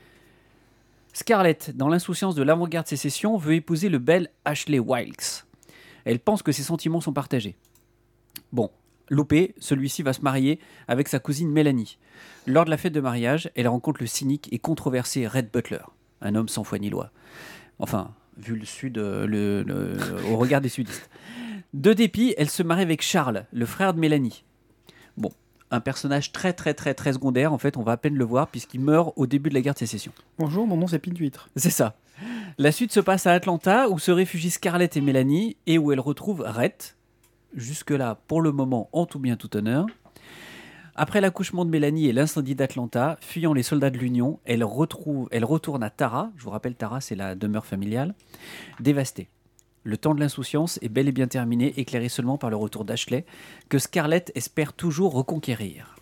Scarlett, dans l'insouciance de l'avant-garde sécession, veut épouser le bel Ashley Wilkes. Elle pense que ses sentiments sont partagés. Bon, loupé, celui-ci va se marier avec sa cousine Mélanie. Lors de la fête de mariage, elle rencontre le cynique et controversé Rhett Butler, un homme sans foi ni loi. Enfin, vu le sud, euh, le, le- au regard des sudistes. De dépit, elle se marie avec Charles, le frère de Mélanie. Bon, un personnage très très très très secondaire, en fait, on va à peine le voir puisqu'il meurt au début de la guerre de sécession. Bonjour, mon nom c'est Pete Huître. C'est ça. La suite se passe à Atlanta, où se réfugient Scarlett et Mélanie, et où elle retrouve Rhett. Jusque-là, pour le moment, en tout bien tout honneur. Après l'accouchement de Mélanie et l'incendie d'Atlanta, fuyant les soldats de l'Union, elle, retrouve, elle retourne à Tara. Je vous rappelle, Tara, c'est la demeure familiale, dévastée. Le temps de l'insouciance est bel et bien terminé, éclairé seulement par le retour d'Ashley, que Scarlett espère toujours reconquérir.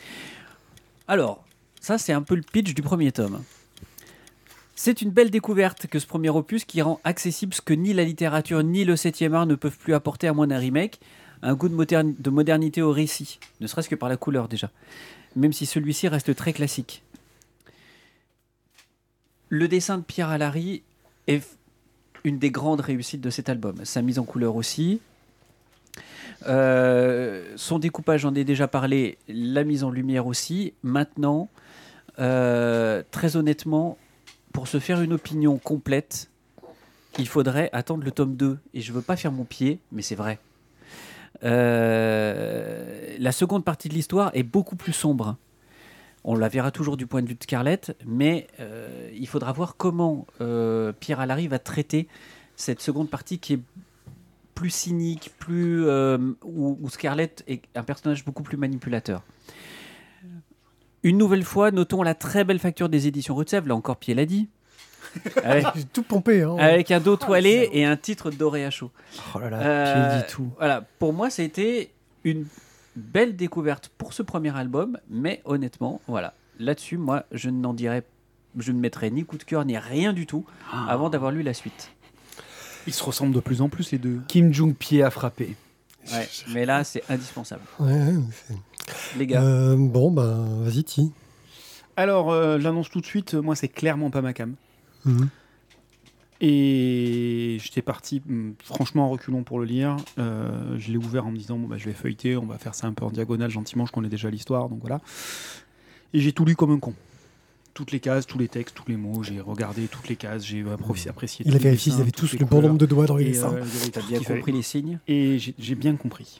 Alors, ça c'est un peu le pitch du premier tome. C'est une belle découverte que ce premier opus qui rend accessible ce que ni la littérature ni le septième art ne peuvent plus apporter à moins d'un remake, un goût de, modern- de modernité au récit, ne serait-ce que par la couleur déjà, même si celui-ci reste très classique. Le dessin de Pierre Alary est f- une des grandes réussites de cet album, sa mise en couleur aussi. Euh, son découpage, j'en ai déjà parlé, la mise en lumière aussi. Maintenant, euh, très honnêtement, pour se faire une opinion complète, il faudrait attendre le tome deux. Et je veux pas faire mon pied, mais c'est vrai. Euh, la seconde partie de l'histoire est beaucoup plus sombre. On la verra toujours du point de vue de Scarlett, mais euh, il faudra voir comment euh, Pierre Alary va traiter cette seconde partie qui est plus cynique, plus, euh, où, où Scarlett est un personnage beaucoup plus manipulateur. Une nouvelle fois, notons la très belle facture des éditions Rutsev, là encore Pierre l'a dit, avec, J'ai tout pompé. Hein. avec un dos toilé et un titre doré à chaud. Oh là là, Euh, Pierre dit tout. Voilà, pour moi, ça a été une belle découverte pour ce premier album, mais honnêtement, voilà, là-dessus, moi, je n'en dirais, je ne mettrais ni coup de cœur ni rien du tout avant d'avoir lu la suite. Ils se ressemblent de plus en plus, les deux. Kim Jong-Pie a frappé. Ouais, mais là, c'est indispensable. Ouais, ouais, c'est- Les gars, Euh, bon, ben, vas-y, Ti. Alors, euh, j'annonce tout de suite, moi, c'est clairement pas ma cam. Mhm. Et j'étais parti, hum, franchement, en reculons pour le lire. Euh, je l'ai ouvert en me disant, bon, bah, je vais feuilleter, on va faire ça un peu en diagonale, gentiment, je connais déjà l'histoire, donc voilà. Et j'ai tout lu comme un con. Toutes les cases, tous les textes, tous les mots, j'ai regardé toutes les cases, j'ai apprécié, apprécié Il tous a les vérifié, dessins, ils avaient toutes tous les le bon couleurs. nombre de doigts dans les Et, dessins. euh, il y avait t'as tout bien ce qu'il compris fallait. les signes. Et j'ai j'ai bien compris.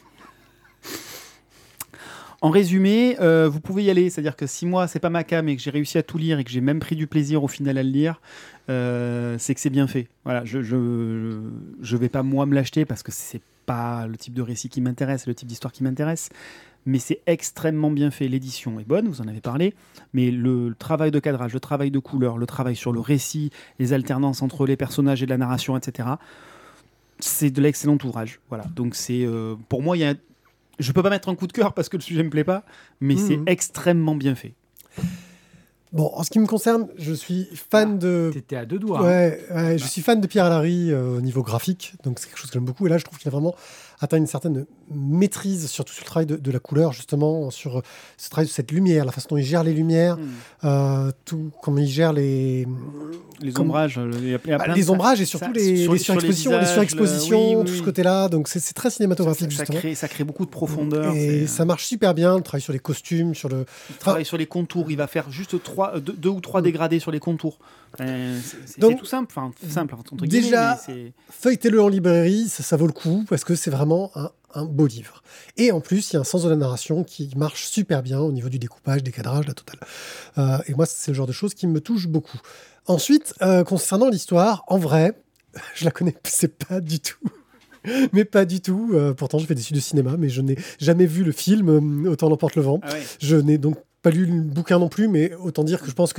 En résumé, euh, vous pouvez y aller. C'est-à-dire que si moi, c'est pas ma cam et que j'ai réussi à tout lire et que j'ai même pris du plaisir au final à le lire, euh, c'est que c'est bien fait. Voilà, je, je, je vais pas moi me l'acheter parce que c'est pas le type de récit qui m'intéresse, le type d'histoire qui m'intéresse. Mais c'est extrêmement bien fait. L'édition est bonne, vous en avez parlé, mais le, le travail de cadrage, le travail de couleur, le travail sur le récit, les alternances entre les personnages et de la narration, et cetera, c'est de l'excellent ouvrage. Voilà. Donc c'est, euh, pour moi, il y a, je peux pas mettre un coup de cœur parce que le sujet me plaît pas, mais mmh. c'est extrêmement bien fait. Bon, en ce qui me concerne, je suis fan ah, de... T'étais à deux doigts. Ouais, hein. ouais, je suis fan de Pierre Allary euh, au niveau graphique, donc c'est quelque chose que j'aime beaucoup. Et là, je trouve qu'il a vraiment atteint une certaine maîtrise, surtout sur le travail de, de la couleur, justement, sur ce travail de cette lumière, la façon dont il gère les lumières, mmh. euh, tout, comment il gère les... Les comme... ombrages. Il y a plein bah, de les ça, ombrages et surtout ça, les, sur, les surexpositions, les, visages, les surexpositions, le... oui, tout oui. ce côté-là. Donc c'est, c'est très cinématographique, ça, ça, justement. Crée, ça crée beaucoup de profondeur. Et c'est... ça marche super bien, le travail sur les costumes, sur le... Il travaille enfin... sur les contours, il va faire juste trois, deux, deux ou trois dégradés sur les contours. Euh, c'est, c'est, donc, c'est tout simple, enfin simple entre guillemets. Déjà, c'est... feuilletez-le en librairie, ça, ça vaut le coup, parce que c'est vraiment un, un beau livre. Et en plus, il y a un sens de la narration qui marche super bien au niveau du découpage, des cadrages, la totale. Euh, et moi, c'est le genre de choses qui me touche beaucoup. Ensuite, euh, concernant l'histoire, en vrai, je la connais c'est pas du tout. Mais pas du tout. Euh, pourtant, je fais des études de cinéma, mais je n'ai jamais vu le film euh, Autant l'emporte le vent. Ah ouais. Je n'ai donc pas lu le bouquin non plus, mais autant dire que je pense que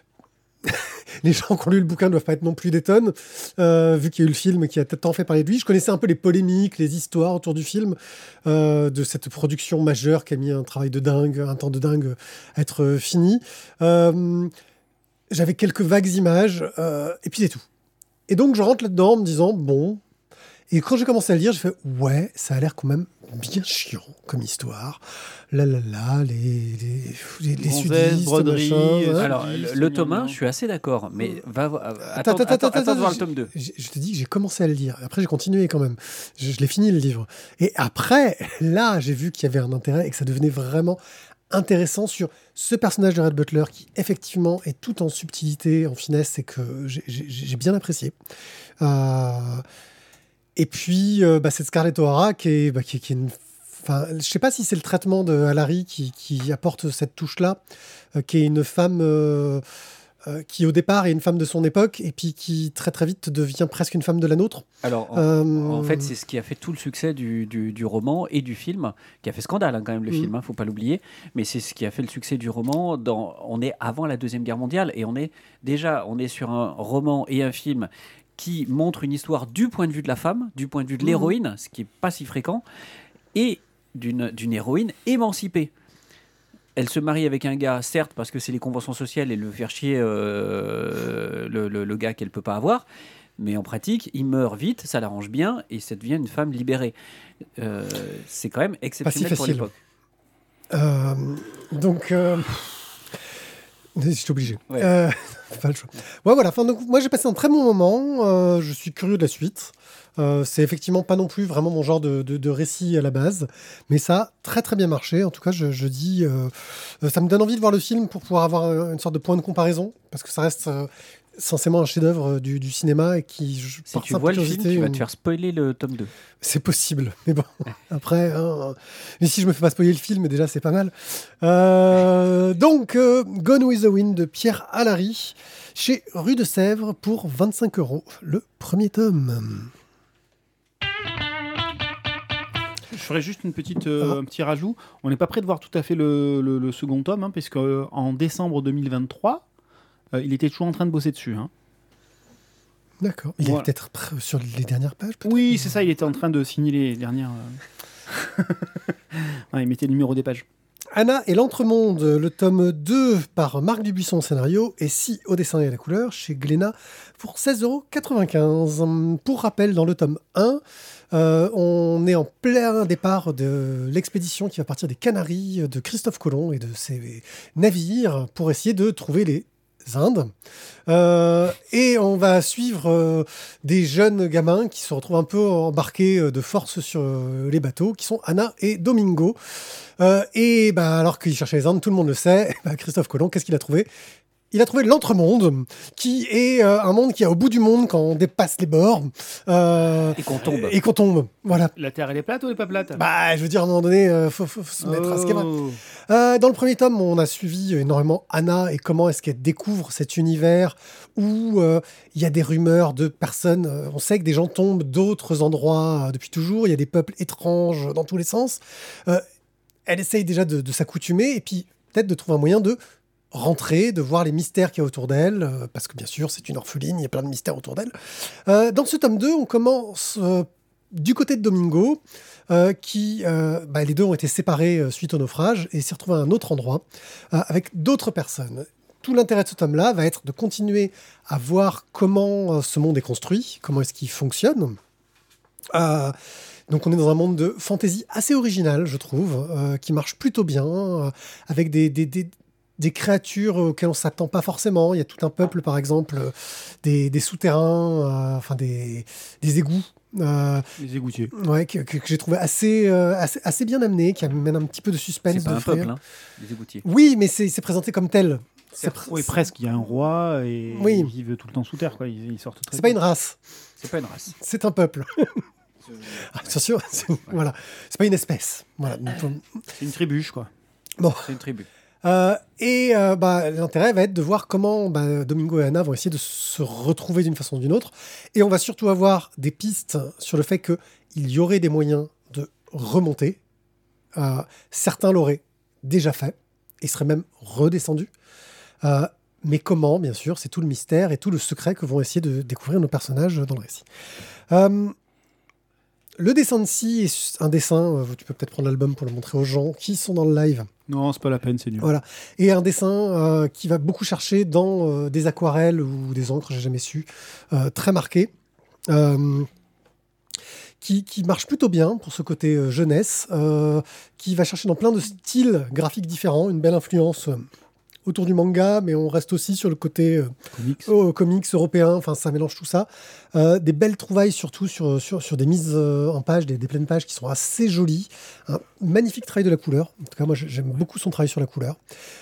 les gens qui ont lu le bouquin ne doivent pas être non plus des tonnes, euh, vu qu'il y a eu le film qui a tant fait parler de lui. Je connaissais un peu les polémiques, les histoires autour du film, euh, de cette production majeure qui a mis un travail de dingue, un temps de dingue à être euh, fini. Euh, j'avais quelques vagues images, euh, et puis c'est tout. Et donc je rentre là-dedans en me disant, bon... Et quand j'ai commencé à le lire, j'ai fait « Ouais, ça a l'air quand même bien chiant comme histoire. Là, là, là, les, les, les, les sudistes, broderie, machin, ouais. Alors, le, le tome un, je suis assez d'accord, mais va, va, attends, attends, attends, attends, attends de voir le tome deux. Je, je te dis que j'ai commencé à le lire. Après, j'ai continué quand même. Je, je l'ai fini, le livre. Et après, là, j'ai vu qu'il y avait un intérêt et que ça devenait vraiment intéressant sur ce personnage de Red Butler qui, effectivement, est tout en subtilité, en finesse, et que j'ai, j'ai, j'ai bien apprécié. Euh... Et puis, euh, bah, cette Scarlett O'Hara qui est, bah, qui, qui est une... Enfin, je ne sais pas si c'est le traitement de Allary qui, qui apporte cette touche-là, euh, qui est une femme euh, euh, qui, au départ, est une femme de son époque, et puis qui, très très vite, devient presque une femme de la nôtre. Alors, en, euh... en fait, c'est ce qui a fait tout le succès du, du, du roman et du film, qui a fait scandale, hein, quand même, le mmh. film, il hein, ne faut pas l'oublier, mais c'est ce qui a fait le succès du roman. Dans... On est avant la Deuxième Guerre mondiale, et on est déjà on est sur un roman et un film qui montre une histoire du point de vue de la femme, du point de vue de l'héroïne, mmh. ce qui n'est pas si fréquent, et d'une, d'une héroïne émancipée. Elle se marie avec un gars, certes, parce que c'est les conventions sociales et le faire chier euh, le, le, le gars qu'elle ne peut pas avoir, mais en pratique, il meurt vite, ça l'arrange bien, et ça devient une femme libérée. Euh, c'est quand même exceptionnel si pour l'époque. Euh, donc... Euh... J'étais obligé. Ouais. Euh, pas le choix. Ouais, voilà. Enfin, donc, moi, j'ai passé un très bon moment. Euh, je suis curieux de la suite. Euh, c'est effectivement pas non plus vraiment mon genre de, de, de récit à la base. Mais ça a très, très bien marché. En tout cas, je, je dis... Euh, ça me donne envie de voir le film pour pouvoir avoir une sorte de point de comparaison. Parce que ça reste... Euh, censément un chef-d'œuvre du, du cinéma et qui, je, si tu vois le film, tu vas te faire spoiler le tome deux. C'est possible, mais bon, après, hein, mais si je me fais pas spoiler le film, déjà c'est pas mal. Euh, donc, euh, Gone with the Wind de Pierre Allary, chez Rue de Sèvres pour vingt-cinq euros, le premier tome. Je ferai juste une petite, euh, ah. un petit rajout. On n'est pas prêt de voir tout à fait le, le, le second tome, hein, parce qu'en décembre deux mille vingt-trois, Euh, il était toujours en train de bosser dessus. Hein. D'accord. Il voilà. est peut-être sur les dernières pages peut-être. Oui, c'est ça. Il était en train de signer les dernières... Euh... ouais, il mettait le numéro des pages. Anna et l'Entremonde, le tome deux par Marc Dubuisson au scénario et Si au dessin et à la couleur chez Glénat pour seize euros quatre-vingt-quinze. Pour rappel, dans le tome un, euh, on est en plein départ de l'expédition qui va partir des Canaries de Christophe Colomb et de ses navires pour essayer de trouver les Indes. Euh, et on va suivre euh, des jeunes gamins qui se retrouvent un peu embarqués euh, de force sur euh, les bateaux, qui sont Anna et Domingo. Euh, et bah, alors qu'ils cherchaient les Indes, tout le monde le sait, bah, Christophe Colomb, qu'est-ce qu'il a trouvé ? il a trouvé l'entremonde, qui est euh, un monde qui est au bout du monde quand on dépasse les bords. Euh, Et qu'on tombe. Et qu'on tombe, voilà. La Terre, elle est plate ou elle est pas plate? Bah, je veux dire, à un moment donné, il euh, faut, faut, faut se mettre à ce qu'elle va. Euh, dans le premier tome, on a suivi énormément Anna et comment est-ce qu'elle découvre cet univers où il euh, y a des rumeurs de personnes. Euh, on sait que des gens tombent d'autres endroits euh, depuis toujours. Il y a des peuples étranges dans tous les sens. Euh, elle essaye déjà de, de s'accoutumer et puis peut-être de trouver un moyen de rentrer, de voir les mystères qu'il y a autour d'elle, euh, parce que bien sûr, c'est une orpheline, il y a plein de mystères autour d'elle. Euh, dans ce tome deux, on commence euh, du côté de Domingo, euh, qui, euh, bah, les deux ont été séparés euh, suite au naufrage, et s'est retrouvé à un autre endroit, euh, avec d'autres personnes. Tout l'intérêt de ce tome-là va être de continuer à voir comment euh, ce monde est construit, comment est-ce qu'il fonctionne. Euh, donc on est dans un monde de fantasy assez original, je trouve, euh, qui marche plutôt bien, euh, avec des... des, des des créatures auxquelles on ne s'attend pas forcément. Il y a tout un peuple, par exemple, euh, des, des souterrains, euh, enfin des, des égouts. Euh, Les égoutiers. Ouais, que, que, que j'ai trouvé assez, euh, assez, assez bien amené, qui amène un petit peu de suspense. C'est pas de un frayeur. peuple, hein, les égoutiers. Oui, mais c'est, c'est présenté comme tel. C'est, pr- oui, presque. Il y a un roi et oui. il vit tout le temps sous terre. Quoi. Ils, ils sortent très C'est pas une race. C'est pas une race. C'est un peuple. Ah, bien sûr, c'est, ouais. Voilà. C'est pas une espèce. Voilà. C'est une tribu, quoi. Bon. C'est une tribu. Euh, et euh, bah, l'intérêt va être de voir comment bah, Domingo et Anna vont essayer de se retrouver d'une façon ou d'une autre. Et on va surtout avoir des pistes sur le fait qu'il y aurait des moyens de remonter. Euh, certains l'auraient déjà fait et seraient même redescendus. Euh, mais comment, bien sûr, c'est tout le mystère et tout le secret que vont essayer de découvrir nos personnages dans le récit. Euh, le dessin de scie est un dessin, euh, tu peux peut-être prendre l'album pour le montrer aux gens qui sont dans le live. Non, c'est pas la peine, c'est nul. Voilà. Et un dessin euh, qui va beaucoup chercher dans euh, des aquarelles ou des encres, j'ai jamais su, euh, très marquées, euh, qui, qui marche plutôt bien pour ce côté euh, jeunesse, euh, qui va chercher dans plein de styles graphiques différents, une belle influence euh, autour du manga, mais on reste aussi sur le côté euh, Comics. Oh, comics européen, enfin ça mélange tout ça. Euh, des belles trouvailles surtout sur, sur, sur des mises euh, en page, des, des pleines pages qui sont assez jolies. Un magnifique travail de la couleur. En tout cas, moi j'aime beaucoup son travail sur la couleur.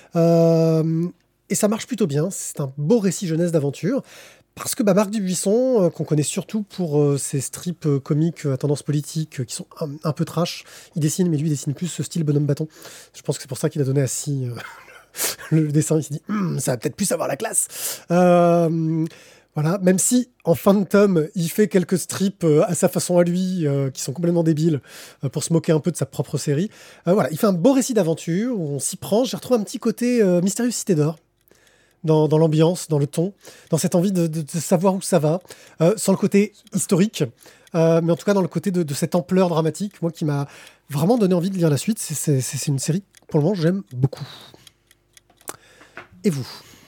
Euh, et ça marche plutôt bien. C'est un beau récit jeunesse d'aventure. Parce que bah, Marc Dubuisson, euh, qu'on connaît surtout pour euh, ses strips euh, comiques à tendance politique euh, qui sont un, un peu trash, il dessine, mais lui il dessine plus ce style bonhomme bâton. Je pense que c'est pour ça qu'il a donné à Si euh, le dessin. Il s'est dit, hm, ça va peut-être plus avoir la classe. Euh, voilà, même si en fin de tome, il fait quelques strips euh, à sa façon à lui, euh, qui sont complètement débiles, euh, pour se moquer un peu de sa propre série. Euh, voilà, il fait un beau récit d'aventure où on s'y prend. J'ai retrouvé un petit côté euh, Mystérieuse Cité d'Or. Dans, dans l'ambiance, dans le ton, dans cette envie de, de, de savoir où ça va, euh, sans le côté historique, euh, mais en tout cas dans le côté de, de cette ampleur dramatique, moi qui m'a vraiment donné envie de lire la suite. C'est, c'est, c'est une série, pour le moment, j'aime beaucoup. Et vous ?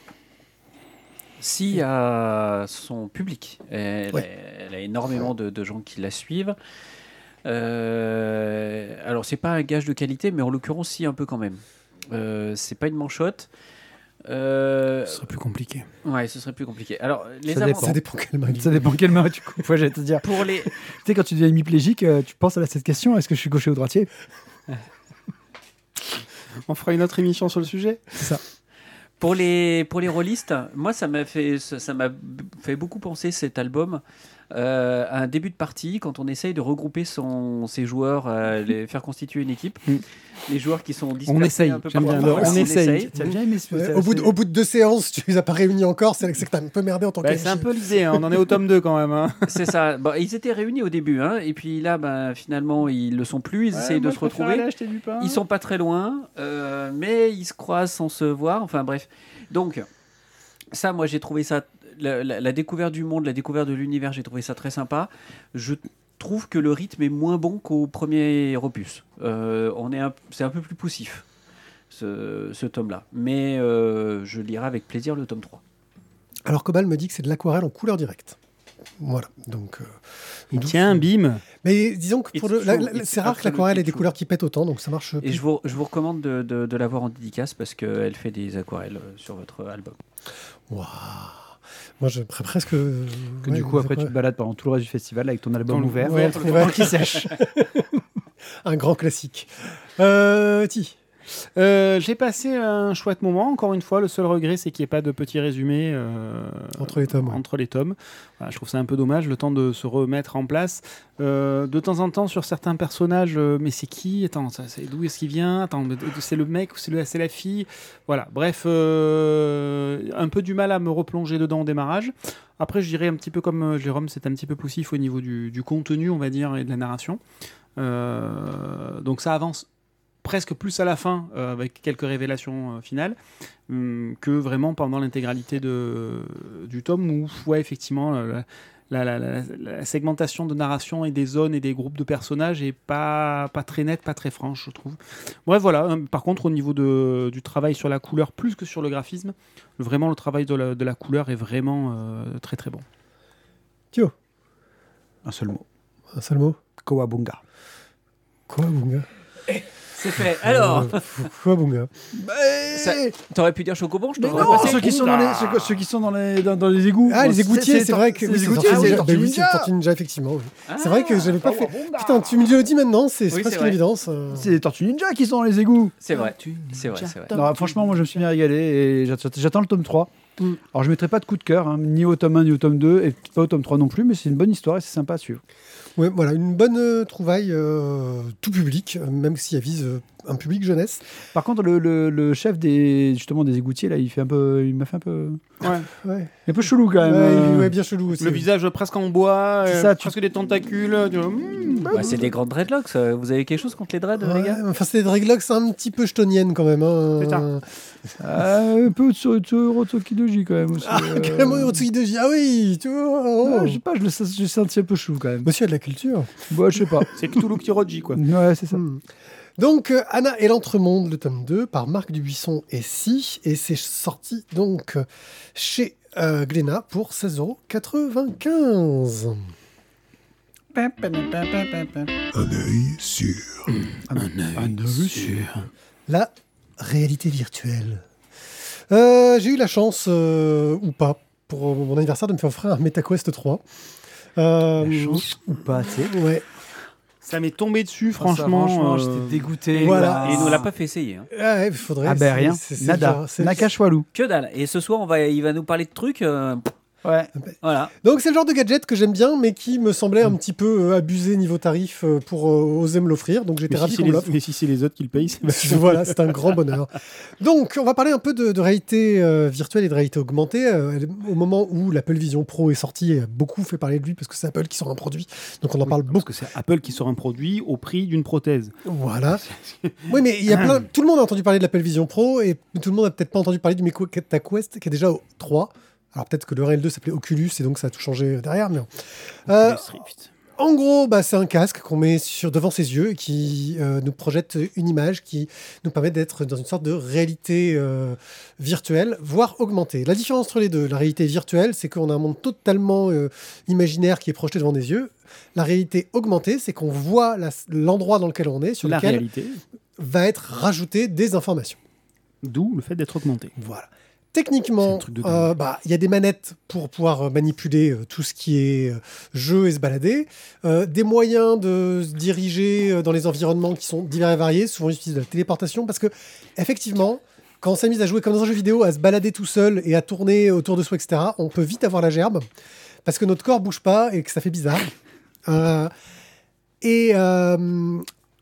Si a son public, elle, Ouais. a, elle a énormément de, de gens qui la suivent. Euh, alors c'est pas un gage de qualité, mais en l'occurrence si un peu quand même. Euh, c'est pas une manchotte. Euh, Ce serait plus compliqué. Ouais, ce serait plus compliqué. Alors, les Ça avant- dépend. Ça dépend quelle main. Ça dépend quelle main tu coupes. Ouais, j'allais te dire. Pour les, Tu sais, quand tu deviens hémiplégique, euh, tu penses à cette question, est-ce que je suis gaucher ou droitier ? On fera une autre émission sur le sujet. C'est ça. pour les, pour les rôlistes, moi, ça m'a fait, ça, ça m'a fait beaucoup penser cet album euh, à un début de partie, quand on essaye de regrouper son, ses joueurs, euh, les faire constituer une équipe. Mm. Les joueurs qui sont dispersés On essaye, un peu j'aime partout. bien, Voilà, on essaye. Tu as bien aimé ce Ouais, au, bout de, au bout de deux séances, tu les as pas réunis encore, c'est, c'est que t'as un peu merdé en tant Bah, que c'est un peu l'idée, hein. On en est au tome deux quand même. Hein. C'est ça. Bon, ils étaient réunis au début, hein, et puis là, ben, finalement, ils le sont plus. Ils Ouais, essayent moi, de je se préfère retrouver. aller acheter du pain. Ils sont pas très loin, euh, mais ils se croisent sans se voir. Enfin bref. Donc, ça, moi, j'ai trouvé ça. La, la- la découverte du monde, la découverte de l'univers, j'ai trouvé ça très sympa. Je trouve que le rythme est moins bon qu'au premier opus. Euh, on est un- c'est un peu plus poussif, ce, ce tome-là. Mais euh, je lirai avec plaisir le tome trois. Alors Cobal me dit que c'est de l'aquarelle en couleur directe. Voilà, donc... euh, d'où- Tiens, bim. Mais disons que pour It's le, la- true, la- it's c'est rare que absolutely l'aquarelle ait des true. couleurs qui pètent autant, donc ça marche. Et plus. je vous, je vous recommande de, de, de l'avoir en dédicace parce qu'elle fait des aquarelles euh, sur votre album. Waouh. Moi, je ferais presque. euh, Que ouais, du coup, des après, tu te aquarelles. balades pendant tout le reste du festival avec ton album Dans le- ouvert. Ouais, le ouais. temps qui sèche. Un grand classique. Euh, Ti. Euh, j'ai passé un chouette moment. Encore une fois, le seul regret, c'est qu'il n'y ait pas de petit résumé euh, Entre les tomes, ouais. Entre les tomes. Voilà, je trouve ça un peu dommage, le temps de se remettre en place. Euh, de temps en temps, sur certains personnages, euh, mais c'est qui? Attends, ça, c'est, d'où est-ce qu'il vient? Attends, c'est le mec ou c'est, le, c'est la fille? Voilà, bref, euh, un peu du mal à me replonger dedans au démarrage. Après, je dirais un petit peu comme euh, Jérôme, c'est un petit peu poussif au niveau du, du contenu, on va dire, et de la narration. Euh, donc ça avance presque plus à la fin, euh, avec quelques révélations euh, finales, hum, que vraiment pendant l'intégralité de, du tome, où, ouais, effectivement, la, la, la, la, la segmentation de narration et des zones et des groupes de personnages est pas, pas très nette, pas très franche, je trouve. Bref, voilà. Hein, par contre, au niveau de, du travail sur la couleur, plus que sur le graphisme, vraiment, le travail de la, de la couleur est vraiment euh, très, très bon. Tio. Un seul mot. Un seul mot. Kawabunga. Kawabunga. C'est fait. Alors, Kawabunga. Ça- t'aurais pu dire Chocobon, je Mais t'aurais non, passé. ceux qui sont dans les, ceux, ceux qui sont dans les, dans, dans les égouts. Ah, Bon, les égoutiers, c'est, tor- vrai que c'est oui, les c'est égoutiers, Tortue c'est Ninja. Tortue Ben oui, c'est Ninja. Tortue Ninja, effectivement. Oui. Ah, c'est vrai que j'avais pas fait. Kawabunga. Putain, tu me le dis maintenant, c'est, c'est Oui, presque c'est une vrai. évidence. euh. C'est les Tortues Ninja qui sont dans les égouts. C'est vrai. C'est vrai, c'est vrai. Non, franchement, moi je me suis bien régalé et j'attends, j'attends le tome trois. Mm. Alors je ne mettrai pas de coup de cœur, hein, ni au tome un ni au tome deux, et pas au tome trois non plus, mais c'est une bonne histoire et c'est sympa à suivre. Ouais, voilà, une bonne euh, trouvaille euh, tout public, euh, même si elle vise euh, un public jeunesse. Par contre, le, le, le chef des, justement, des égoutiers, là, il, fait un peu, il m'a fait un peu, Ouais. Ouais, un peu chelou quand même. ouais, euh. ouais, bien chelou aussi. Le visage presque en bois, C'est euh, ça, tu- presque des tentacules. Tu vois, hmm. Bah, c'est des grandes dreadlocks. euh, Vous avez quelque chose contre les dreads, Ouais, les gars? enfin, c'est des dreadlocks un petit peu ch'toniennes quand même. Hein. Putain. Euh, un peu de Rotsukidoji quand même aussi. Ah, euh. carrément, Yotsuki Doji. Ah oui, tu vois. Oh. Ah, je sais pas, je le sens- j'ai senti un peu chelou quand même. Monsieur a de la culture. Bon, je sais pas. C'est Cthulhu Kiroji, quoi. Ouais, c'est ça. Hmm. Donc, euh, Anna et l'Entremonde, le tome deux, par Marc Dubuisson et Si, et c'est sorti donc euh, chez euh, Glénat pour seize euros quatre-vingt-quinze. Un œil sur. Un œil sûr. La réalité virtuelle. Euh, j'ai eu la chance, euh, ou pas, pour euh, mon anniversaire, de me faire offrir un MetaQuest trois. Euh, La chance ou pas, tu sais. Ouais. Ça m'est tombé dessus, Franchement, franchement. euh, j'étais dégoûté. voilà. Et il nous l'a pas fait essayer. hein. Ah, il faudrait. Ah ben c'est- rien, c'est- c'est nada, genre- c'est- Nakashwalu. Que dalle. Et ce soir, on va, il va nous parler de trucs. euh, Ouais. Voilà. Donc c'est le genre de gadget que j'aime bien, mais qui me semblait un petit peu euh, abusé niveau tarif euh, pour euh, oser me l'offrir. Donc j'étais mais, ravi si c'est qu'on me les, l'offre. mais si c'est les autres qui le payent, c'est vachement- Voilà, c'est un grand bonheur. Donc, on va parler un peu de, de réalité euh, virtuelle et de réalité augmentée. Euh, elle- au moment où l'Apple Vision Pro est sorti, il a beaucoup fait parler de lui parce que c'est Apple qui sort un produit. Donc, on en parle Parce beaucoup. que c'est Apple qui sort un produit au prix d'une prothèse. Voilà. Oui, mais il y a plein. Tout le monde a entendu parler de l'Apple Vision Pro et tout le monde a peut-être pas entendu parler du MetaQuest qui est déjà au trois. Alors, peut-être que le un et le deux s'appelait Oculus et donc ça a tout changé derrière. Mais... Euh, Oculus Rift. En gros, bah, c'est un casque qu'on met sur, devant ses yeux et qui euh, nous projette une image qui nous permet d'être dans une sorte de réalité euh, virtuelle, voire augmentée. La différence entre les deux, la réalité virtuelle, c'est qu'on a un monde totalement euh, imaginaire qui est projeté devant des yeux. La réalité augmentée, c'est qu'on voit la- l'endroit dans lequel on est, sur La lequel réalité, va être rajouté des informations. d'où le fait d'être augmenté. Voilà. C'est Techniquement, un truc de dingue. euh, bah, il y a des manettes pour pouvoir euh, manipuler euh, tout ce qui est euh, jeu et se balader, euh, des moyens de se diriger euh, dans les environnements qui sont divers et variés. Souvent, ils utilisent de la téléportation parce que, effectivement, quand on s'amuse à jouer comme dans un jeu vidéo, à se balader tout seul et à tourner autour de soi, et cetera, on peut vite avoir la gerbe parce que notre corps bouge pas et que ça fait bizarre. Euh, et, euh,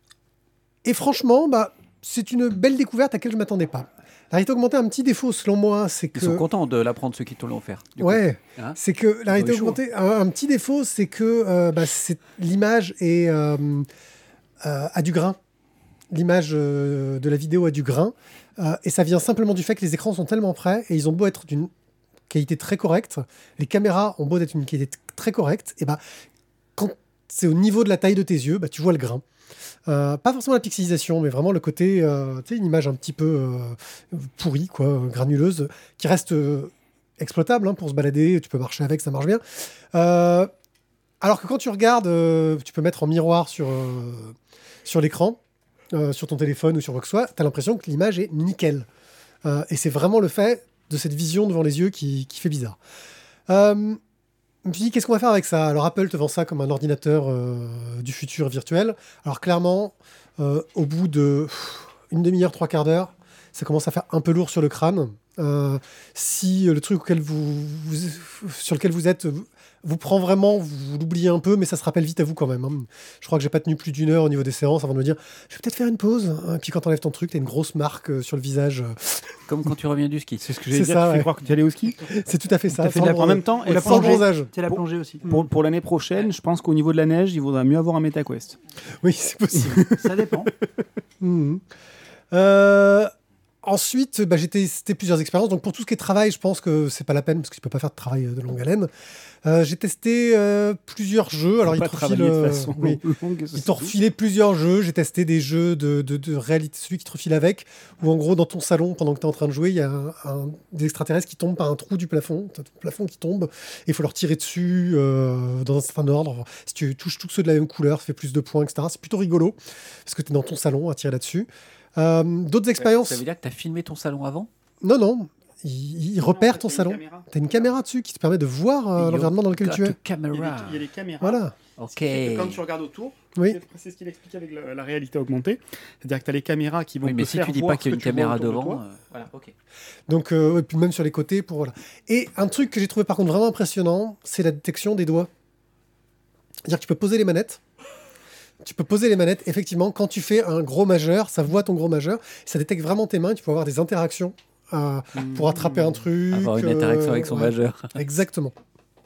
et franchement, bah, c'est une belle découverte à laquelle je m'attendais pas. La réalité augmentée a un petit défaut, selon moi, c'est que... Ils sont contents de l'apprendre, ceux qui te l'ont offert. du coup. Ouais, Hein c'est que la réalité eu chaud. augmentée a un petit défaut, c'est que euh, bah, c'est- l'image est, euh, euh, a du grain. L'image euh, de la vidéo a du grain. Euh, et ça vient simplement du fait que les écrans sont tellement près et ils ont beau être d'une qualité très correcte, les caméras ont beau être d'une qualité t- très correcte, et bah, quand c'est au niveau de la taille de tes yeux, bah, tu vois le grain. Euh, pas forcément la pixelisation, mais vraiment le côté, euh, tu sais, une image un petit peu euh, pourrie, quoi, granuleuse, qui reste euh, exploitable hein, pour se balader. Tu peux marcher avec, ça marche bien. Euh, alors que quand tu regardes, euh, tu peux mettre en miroir sur, euh, sur l'écran, euh, sur ton téléphone ou sur quoi que ce soit, tu as l'impression que l'image est nickel. Euh, et c'est vraiment le fait de cette vision devant les yeux qui, qui fait bizarre. Euh, Je me suis dit, qu'est-ce qu'on va faire avec ça? Alors, Apple te vend ça comme un ordinateur euh, du futur virtuel. Alors, clairement, euh, au bout de pff, une demi-heure, trois quarts d'heure, ça commence à faire un peu lourd sur le crâne. Euh, si le truc auquel vous, vous, sur lequel vous êtes vous, vous prend vraiment, vous, vous l'oubliez un peu, mais ça se rappelle vite à vous quand même. Hein. Je crois que j'ai pas tenu plus d'une heure au niveau des séances avant de me dire je vais peut-être faire une pause. Et puis quand t'enlèves ton truc, t'as une grosse marque euh, sur le visage. Comme quand tu reviens du ski. C'est ce que j'allais C'est dire, ça, tu ouais. fais croire que tu allais au ski. C'est tout à fait ça. T'as fait de la- En même temps, Et la sans sans plongée. bronzage. C'est la Pour- plongée aussi. Pour, pour l'année prochaine, je pense qu'au niveau de la neige, il vaudra mieux avoir un MetaQuest. Oui, c'est possible. Ça dépend. Mhm. Euh, ensuite, bah, j'ai testé plusieurs expériences. Donc, pour tout ce qui est travail, je pense que c'est pas la peine parce que tu peux pas faire de travail de longue haleine. Euh, j'ai testé euh, plusieurs jeux. Alors, ils pas te refilent, travailler de euh, façon oui. longue. Ils t'ont refilé plusieurs jeux. J'ai testé des jeux de, de, de réalité, celui qui te refile avec, où en gros, dans ton salon, pendant que tu es en train de jouer, il y a un, un- des extraterrestres qui tombent par un trou du plafond. Tu as ton plafond qui tombe, et il faut leur tirer dessus euh, dans un certain ordre. Si tu touches tous ceux de la même couleur, ça fait plus de points, et cetera. C'est plutôt rigolo, parce que tu es dans ton salon à tirer là-dessus. Euh, D'autres expériences. Ça veut dire que tu as filmé ton salon avant? Non, non. Il, il repère ton salon. Tu as une caméra dessus qui te permet de voir euh, Yo, l'environnement dans lequel got tu es. a camera. Il y a les caméras. Voilà. Ok. Quand tu regardes autour, Oui. c'est- c'est ce qu'il explique avec la, la réalité augmentée. C'est-à-dire que tu as les caméras qui vont Oui, mais te si faire tu dis voir pas qu'il y a ce une que tu vois caméra autour de devant. toi. euh, Voilà, ok. Donc, euh, et puis même sur les côtés. Pour, voilà. Et un truc que j'ai trouvé par contre vraiment impressionnant, c'est la détection des doigts. C'est-à-dire que tu peux poser les manettes. Tu peux poser les manettes. Effectivement, quand tu fais un gros majeur, ça voit ton gros majeur. Ça détecte vraiment tes mains. Et tu peux avoir des interactions euh, pour attraper un truc. Avoir une interaction euh, avec son ouais. majeur. Exactement.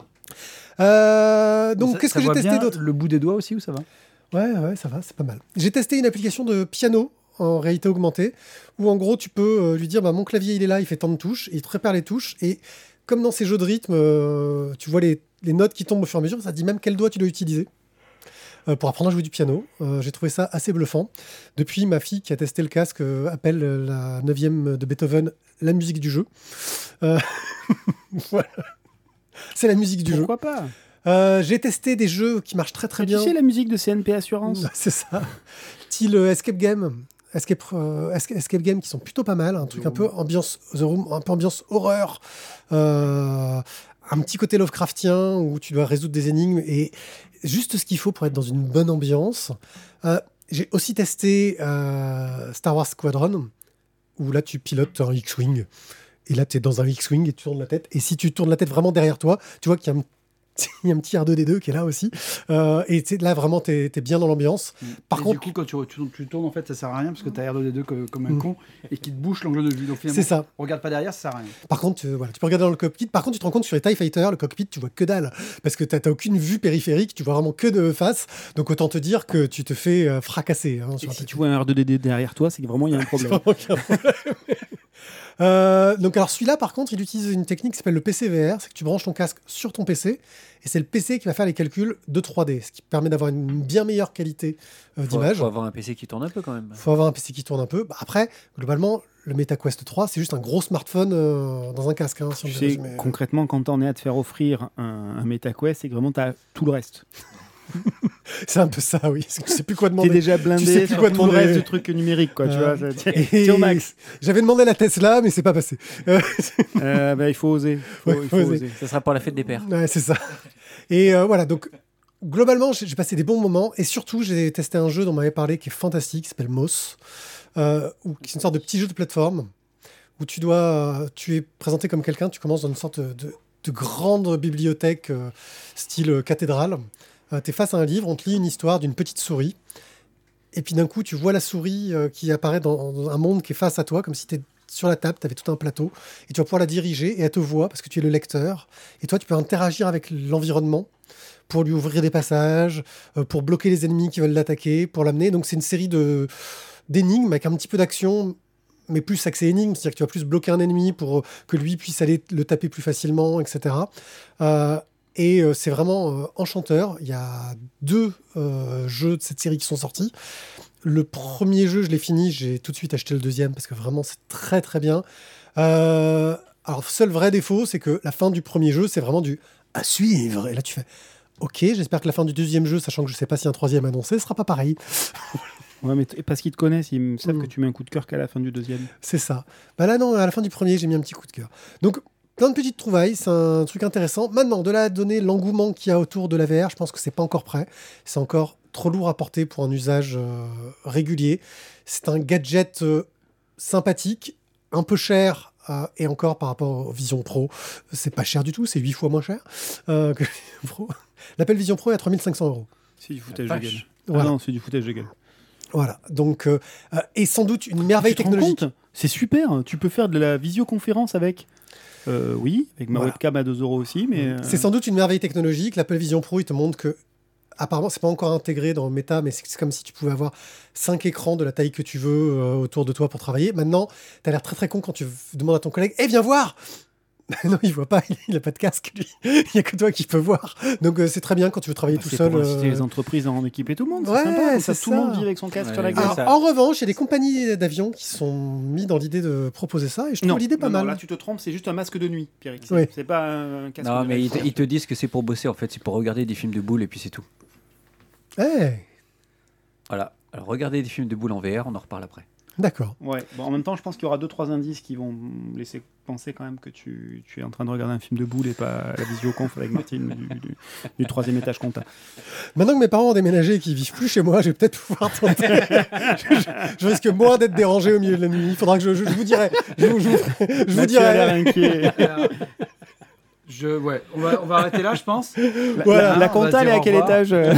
Euh, donc, Ça- qu'est-ce ça que j'ai voit testé bien d'autre? Le bout des doigts aussi, ou ça va? Ouais, ouais, ça va, c'est pas mal. J'ai testé une application de piano en réalité augmentée, où en gros, tu peux euh, lui dire bah, mon clavier, il est là, il fait tant de touches, et il te répare les touches. Et comme dans ces jeux de rythme, euh, tu vois les, les notes qui tombent au fur et à mesure, ça te dit même quel doigt tu dois utiliser euh, pour apprendre à jouer du piano. Euh, j'ai trouvé ça assez bluffant. Depuis, ma fille qui a testé le casque euh, appelle euh, la neuvième de Beethoven la musique du jeu. Euh, voilà. C'est la musique du jeu. Pourquoi pas? Euh, j'ai testé des jeux qui marchent très très Tu bien. sais la musique de C N P Assurance? C'est ça. Style euh, Escape Game. Escape, euh, esca- escape Game qui sont plutôt pas mal. Un truc un peu ambiance The Room, un peu ambiance horreur. Euh, un petit côté Lovecraftien où tu dois résoudre des énigmes et juste ce qu'il faut pour être dans une bonne ambiance. Euh, j'ai aussi testé euh, Star Wars Squadron où là tu pilotes un X-Wing. Et là, tu es dans un X-Wing et tu tournes la tête. Et si tu tournes la tête vraiment derrière toi, tu vois qu'il y a un il y a un petit R deux D deux qui est là aussi. Euh, et t'sais, là, vraiment, tu es bien dans l'ambiance. Par Et contre, du coup, quand tu, tu, tu tournes, en fait, ça sert à rien parce que tu as R deux D deux comme, comme un Mm. con et qui te bouche l'angle de vue. Donc finalement, c'est ça. regarde pas derrière, ça sert à rien. Par contre, tu, voilà, tu peux regarder dans le cockpit. Par contre, tu te rends compte sur les TIE Fighter, le cockpit, tu vois que dalle. Parce que tu n'as aucune vue périphérique, tu vois vraiment que de face. Donc, autant te dire que tu te fais euh, fracasser. Hein, Et sur la si tête. tu vois un R deux D D derrière toi, c'est que vraiment il y a un problème. Vraiment qu'il y a un problème. Euh, donc alors celui-là par contre il utilise une technique qui s'appelle le P C V R, c'est que tu branches ton casque sur ton P C et c'est le P C qui va faire les calculs de trois D, ce qui permet d'avoir une bien meilleure qualité euh, Faut, d'image. faut avoir un P C qui tourne un peu quand même. Il faut avoir un P C qui tourne un peu. Bah, après, globalement, le MetaQuest trois, c'est juste un gros smartphone euh, dans un casque. Hein, si on Tu peut sais, résumer. concrètement, quand t'en es à te faire offrir un, un MetaQuest, c'est que vraiment t'as tout le reste. C'est un peu ça, oui. Je sais plus quoi T'es demander. déjà blindé sais plus sur quoi tout le demander. reste du truc numérique, quoi. Tu Euh, vois, ça- Et- t'es au max. J'avais demandé la Tesla, mais c'est pas passé. Euh, Euh, bah, il faut oser. Faut- Ouais, il faut faut oser. oser. Ça sera pour la fête des pères. ouais, c'est ça. Et euh, voilà, donc globalement, j'ai j'ai passé des bons moments. Et surtout, j'ai testé un jeu dont on m'avait parlé qui est fantastique, qui s'appelle Moss, euh, où- qui est une sorte de petit jeu de plateforme où tu dois, tu es présenté comme quelqu'un, tu commences dans une sorte de, de grande bibliothèque euh, style euh, cathédrale. Euh, tu es face à un livre, on te lit une histoire d'une petite souris. Et puis d'un coup, tu vois la souris euh, qui apparaît dans, dans un monde qui est face à toi, comme si tu es sur la table, tu avais tout un plateau. Et tu vas pouvoir la diriger et elle te voit parce que tu es le lecteur. Et toi, tu peux interagir avec l'environnement pour lui ouvrir des passages, euh, pour bloquer les ennemis qui veulent l'attaquer, pour l'amener. Donc c'est une série de, d'énigmes avec un petit peu d'action, mais plus axé énigme, c'est-à-dire que tu vas plus bloquer un ennemi pour que lui puisse aller le taper plus facilement, et cetera. Euh, et euh, c'est vraiment euh, enchanteur. Il y a deux euh, jeux de cette série qui sont sortis. Le premier jeu, je l'ai fini, j'ai tout de suite acheté le deuxième parce que vraiment c'est très très bien. Euh, alors, seul vrai défaut, c'est que la fin du premier jeu, c'est vraiment du à suivre. Et là, tu fais ok, j'espère que la fin du deuxième jeu, sachant que je sais pas si un troisième annoncé, sera pas pareil. Ouais, mais t- parce qu'ils te connaissent, ils savent Mm. que tu mets un coup de cœur qu'à la fin du deuxième. C'est ça. Bah là, non, à la fin du premier, j'ai mis un petit coup de cœur. Donc, plein de petites trouvailles, c'est un truc intéressant. Maintenant, de là à donner l'engouement qu'il y a autour de la V R, je pense que c'est pas encore prêt. C'est encore trop lourd à porter pour un usage euh, régulier. C'est un gadget euh, sympathique, un peu cher, euh, et encore par rapport au Vision Pro, c'est pas cher du tout, c'est huit fois moins cher euh, que le Vision Pro. L'Apple Vision Pro est à trois mille cinq cents euros. C'est du foutage La de gueule. vache. Voilà. Ah non, c'est du foutage de gueule. Voilà, donc, euh, euh, et sans doute une merveille Tu te rends technologique. compte ? C'est super, tu peux faire de la visioconférence avec. Euh, oui, avec ma Voilà. webcam à deux euros aussi, mais. euh, C'est sans doute une merveille technologique. L'Apple Vision Pro, il te montre que, apparemment, c'est pas encore intégré dans Meta, mais c'est c'est comme si tu pouvais avoir cinq écrans de la taille que tu veux euh, autour de toi pour travailler. Maintenant, t'as l'air très très con quand tu demandes à ton collègue « Eh, viens voir !» Non, il voit pas, il a pas de casque, lui. Il y a que toi qui peux voir. Donc, euh, c'est très bien quand tu veux travailler bah, tout c'est seul. pour inciter euh, les entreprises à en équiper tout le monde. Ouais, C'est sympa, comme ça, c'est tout le monde ça. vit avec son casque Ouais, sur la c'est gueule. Alors, ça. en revanche, il y a des compagnies d'avions qui sont mis dans l'idée de proposer ça, et je trouve Non, l'idée pas non, mal. non, là tu te trompes, c'est juste un masque de nuit, Pierrick. C'est Oui. c'est pas un casque Non, de mais nuit. ils te, ils te disent que c'est pour bosser, en fait. C'est pour regarder des films de boules et puis c'est tout. Eh, Voilà. Alors, regardez des films de boules en V R, on en reparle après. d'accord. Ouais, bon, en même temps, je pense qu'il y aura deux trois indices qui vont me laisser penser quand même que tu, tu es en train de regarder un film de boule et pas la visioconf avec Martine du, du, du troisième étage compta. Maintenant que mes parents ont déménagé et qu'ils vivent plus chez moi, je vais peut-être pouvoir tenter. je, je- je risque moins d'être dérangé au milieu de la nuit. Il faudra que je, je- je vous dirai. Je, vous- je vous- je vous Mathieu a l'air dirai. inquiet. Je, ouais, on va, on va arrêter là, je pense. La, Voilà, la, la on va compta, elle est dire à au quel revoir. étage euh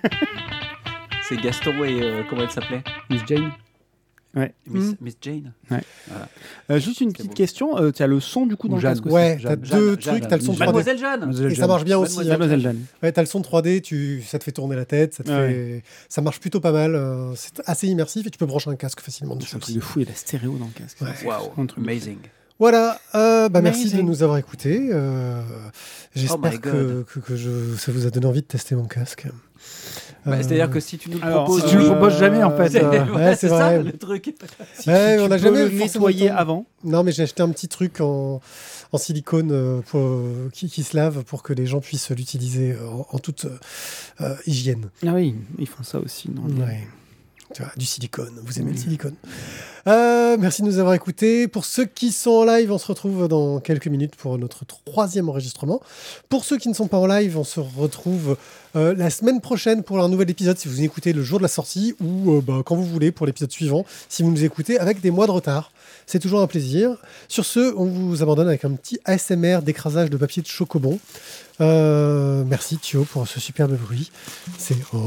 C'est Gaston et... euh, comment elle s'appelait Miss Jane. Ouais. Miss, Mm. Miss Jane. Euh, Juste une C'est petite beau. question, euh, tu as le son du coup dans Ou le Jeanne. casque aussi. Ouais, Jeanne, t'as Jeanne, deux Jeanne, trucs, t'as le son Jeanne. trois D. Mademoiselle Jeanne. Mademoiselle Et ça Jeanne. marche bien aussi. Mademoiselle hein. Mademoiselle Jeanne. Ouais, t'as le son trois D, tu, ça te fait tourner la tête, ça, te Ah fait, ça marche plutôt pas mal. euh, C'est assez immersif et tu peux brancher un casque facilement dessus C'est un truc aussi. de fou, il y a de la stéréo dans le casque. Ouais. C'est Waouh, un truc de fou. amazing. Voilà, euh, bah merci de Amazing. nous avoir écoutés. euh, J'espère Oh my que, God. que, que je, ça vous a donné envie de tester mon casque. Bah, Euh, C'est-à-dire que si tu nous le alors, proposes... Si tu me Euh, proposes jamais, en fait. C'est euh, ouais, c'est c'est ça vrai. le truc. Si Ouais, tu on a peux jamais le forcément nettoyer le temps. avant. Non, mais j'ai acheté un petit truc en, en silicone euh, pour, euh, qui, qui se lave pour que les gens puissent l'utiliser en, en toute euh, hygiène. Ah oui, ils font ça aussi. Non, Ouais. Tu vois, du silicone. Vous aimez le silicone. Euh, merci de nous avoir écoutés. Pour ceux qui sont en live, on se retrouve dans quelques minutes pour notre troisième enregistrement. Pour ceux qui ne sont pas en live, on se retrouve euh, la semaine prochaine pour un nouvel épisode, si vous nous écoutez le jour de la sortie, ou euh, bah, quand vous voulez pour l'épisode suivant, si vous nous écoutez avec des mois de retard. C'est toujours un plaisir. Sur ce, on vous abandonne avec un petit A S M R d'écrasage de papier de chocobon. Euh, merci Thio pour ce superbe bruit. C'est... Oh.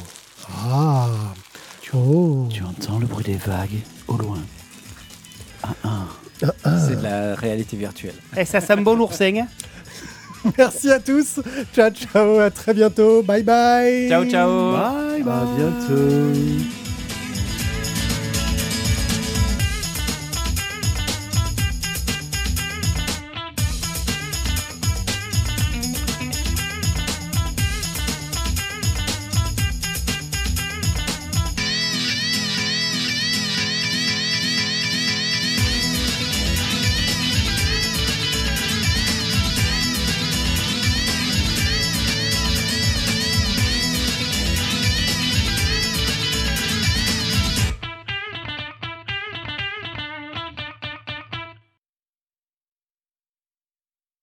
Ah. Oh. Tu entends le bruit des vagues au loin. Ah, ah. Ah, ah. C'est de la réalité virtuelle. Et ça sent bon l'oursin. Merci à tous. Ciao, ciao. À très bientôt. Bye bye. Ciao, ciao. Bye bye. À bientôt.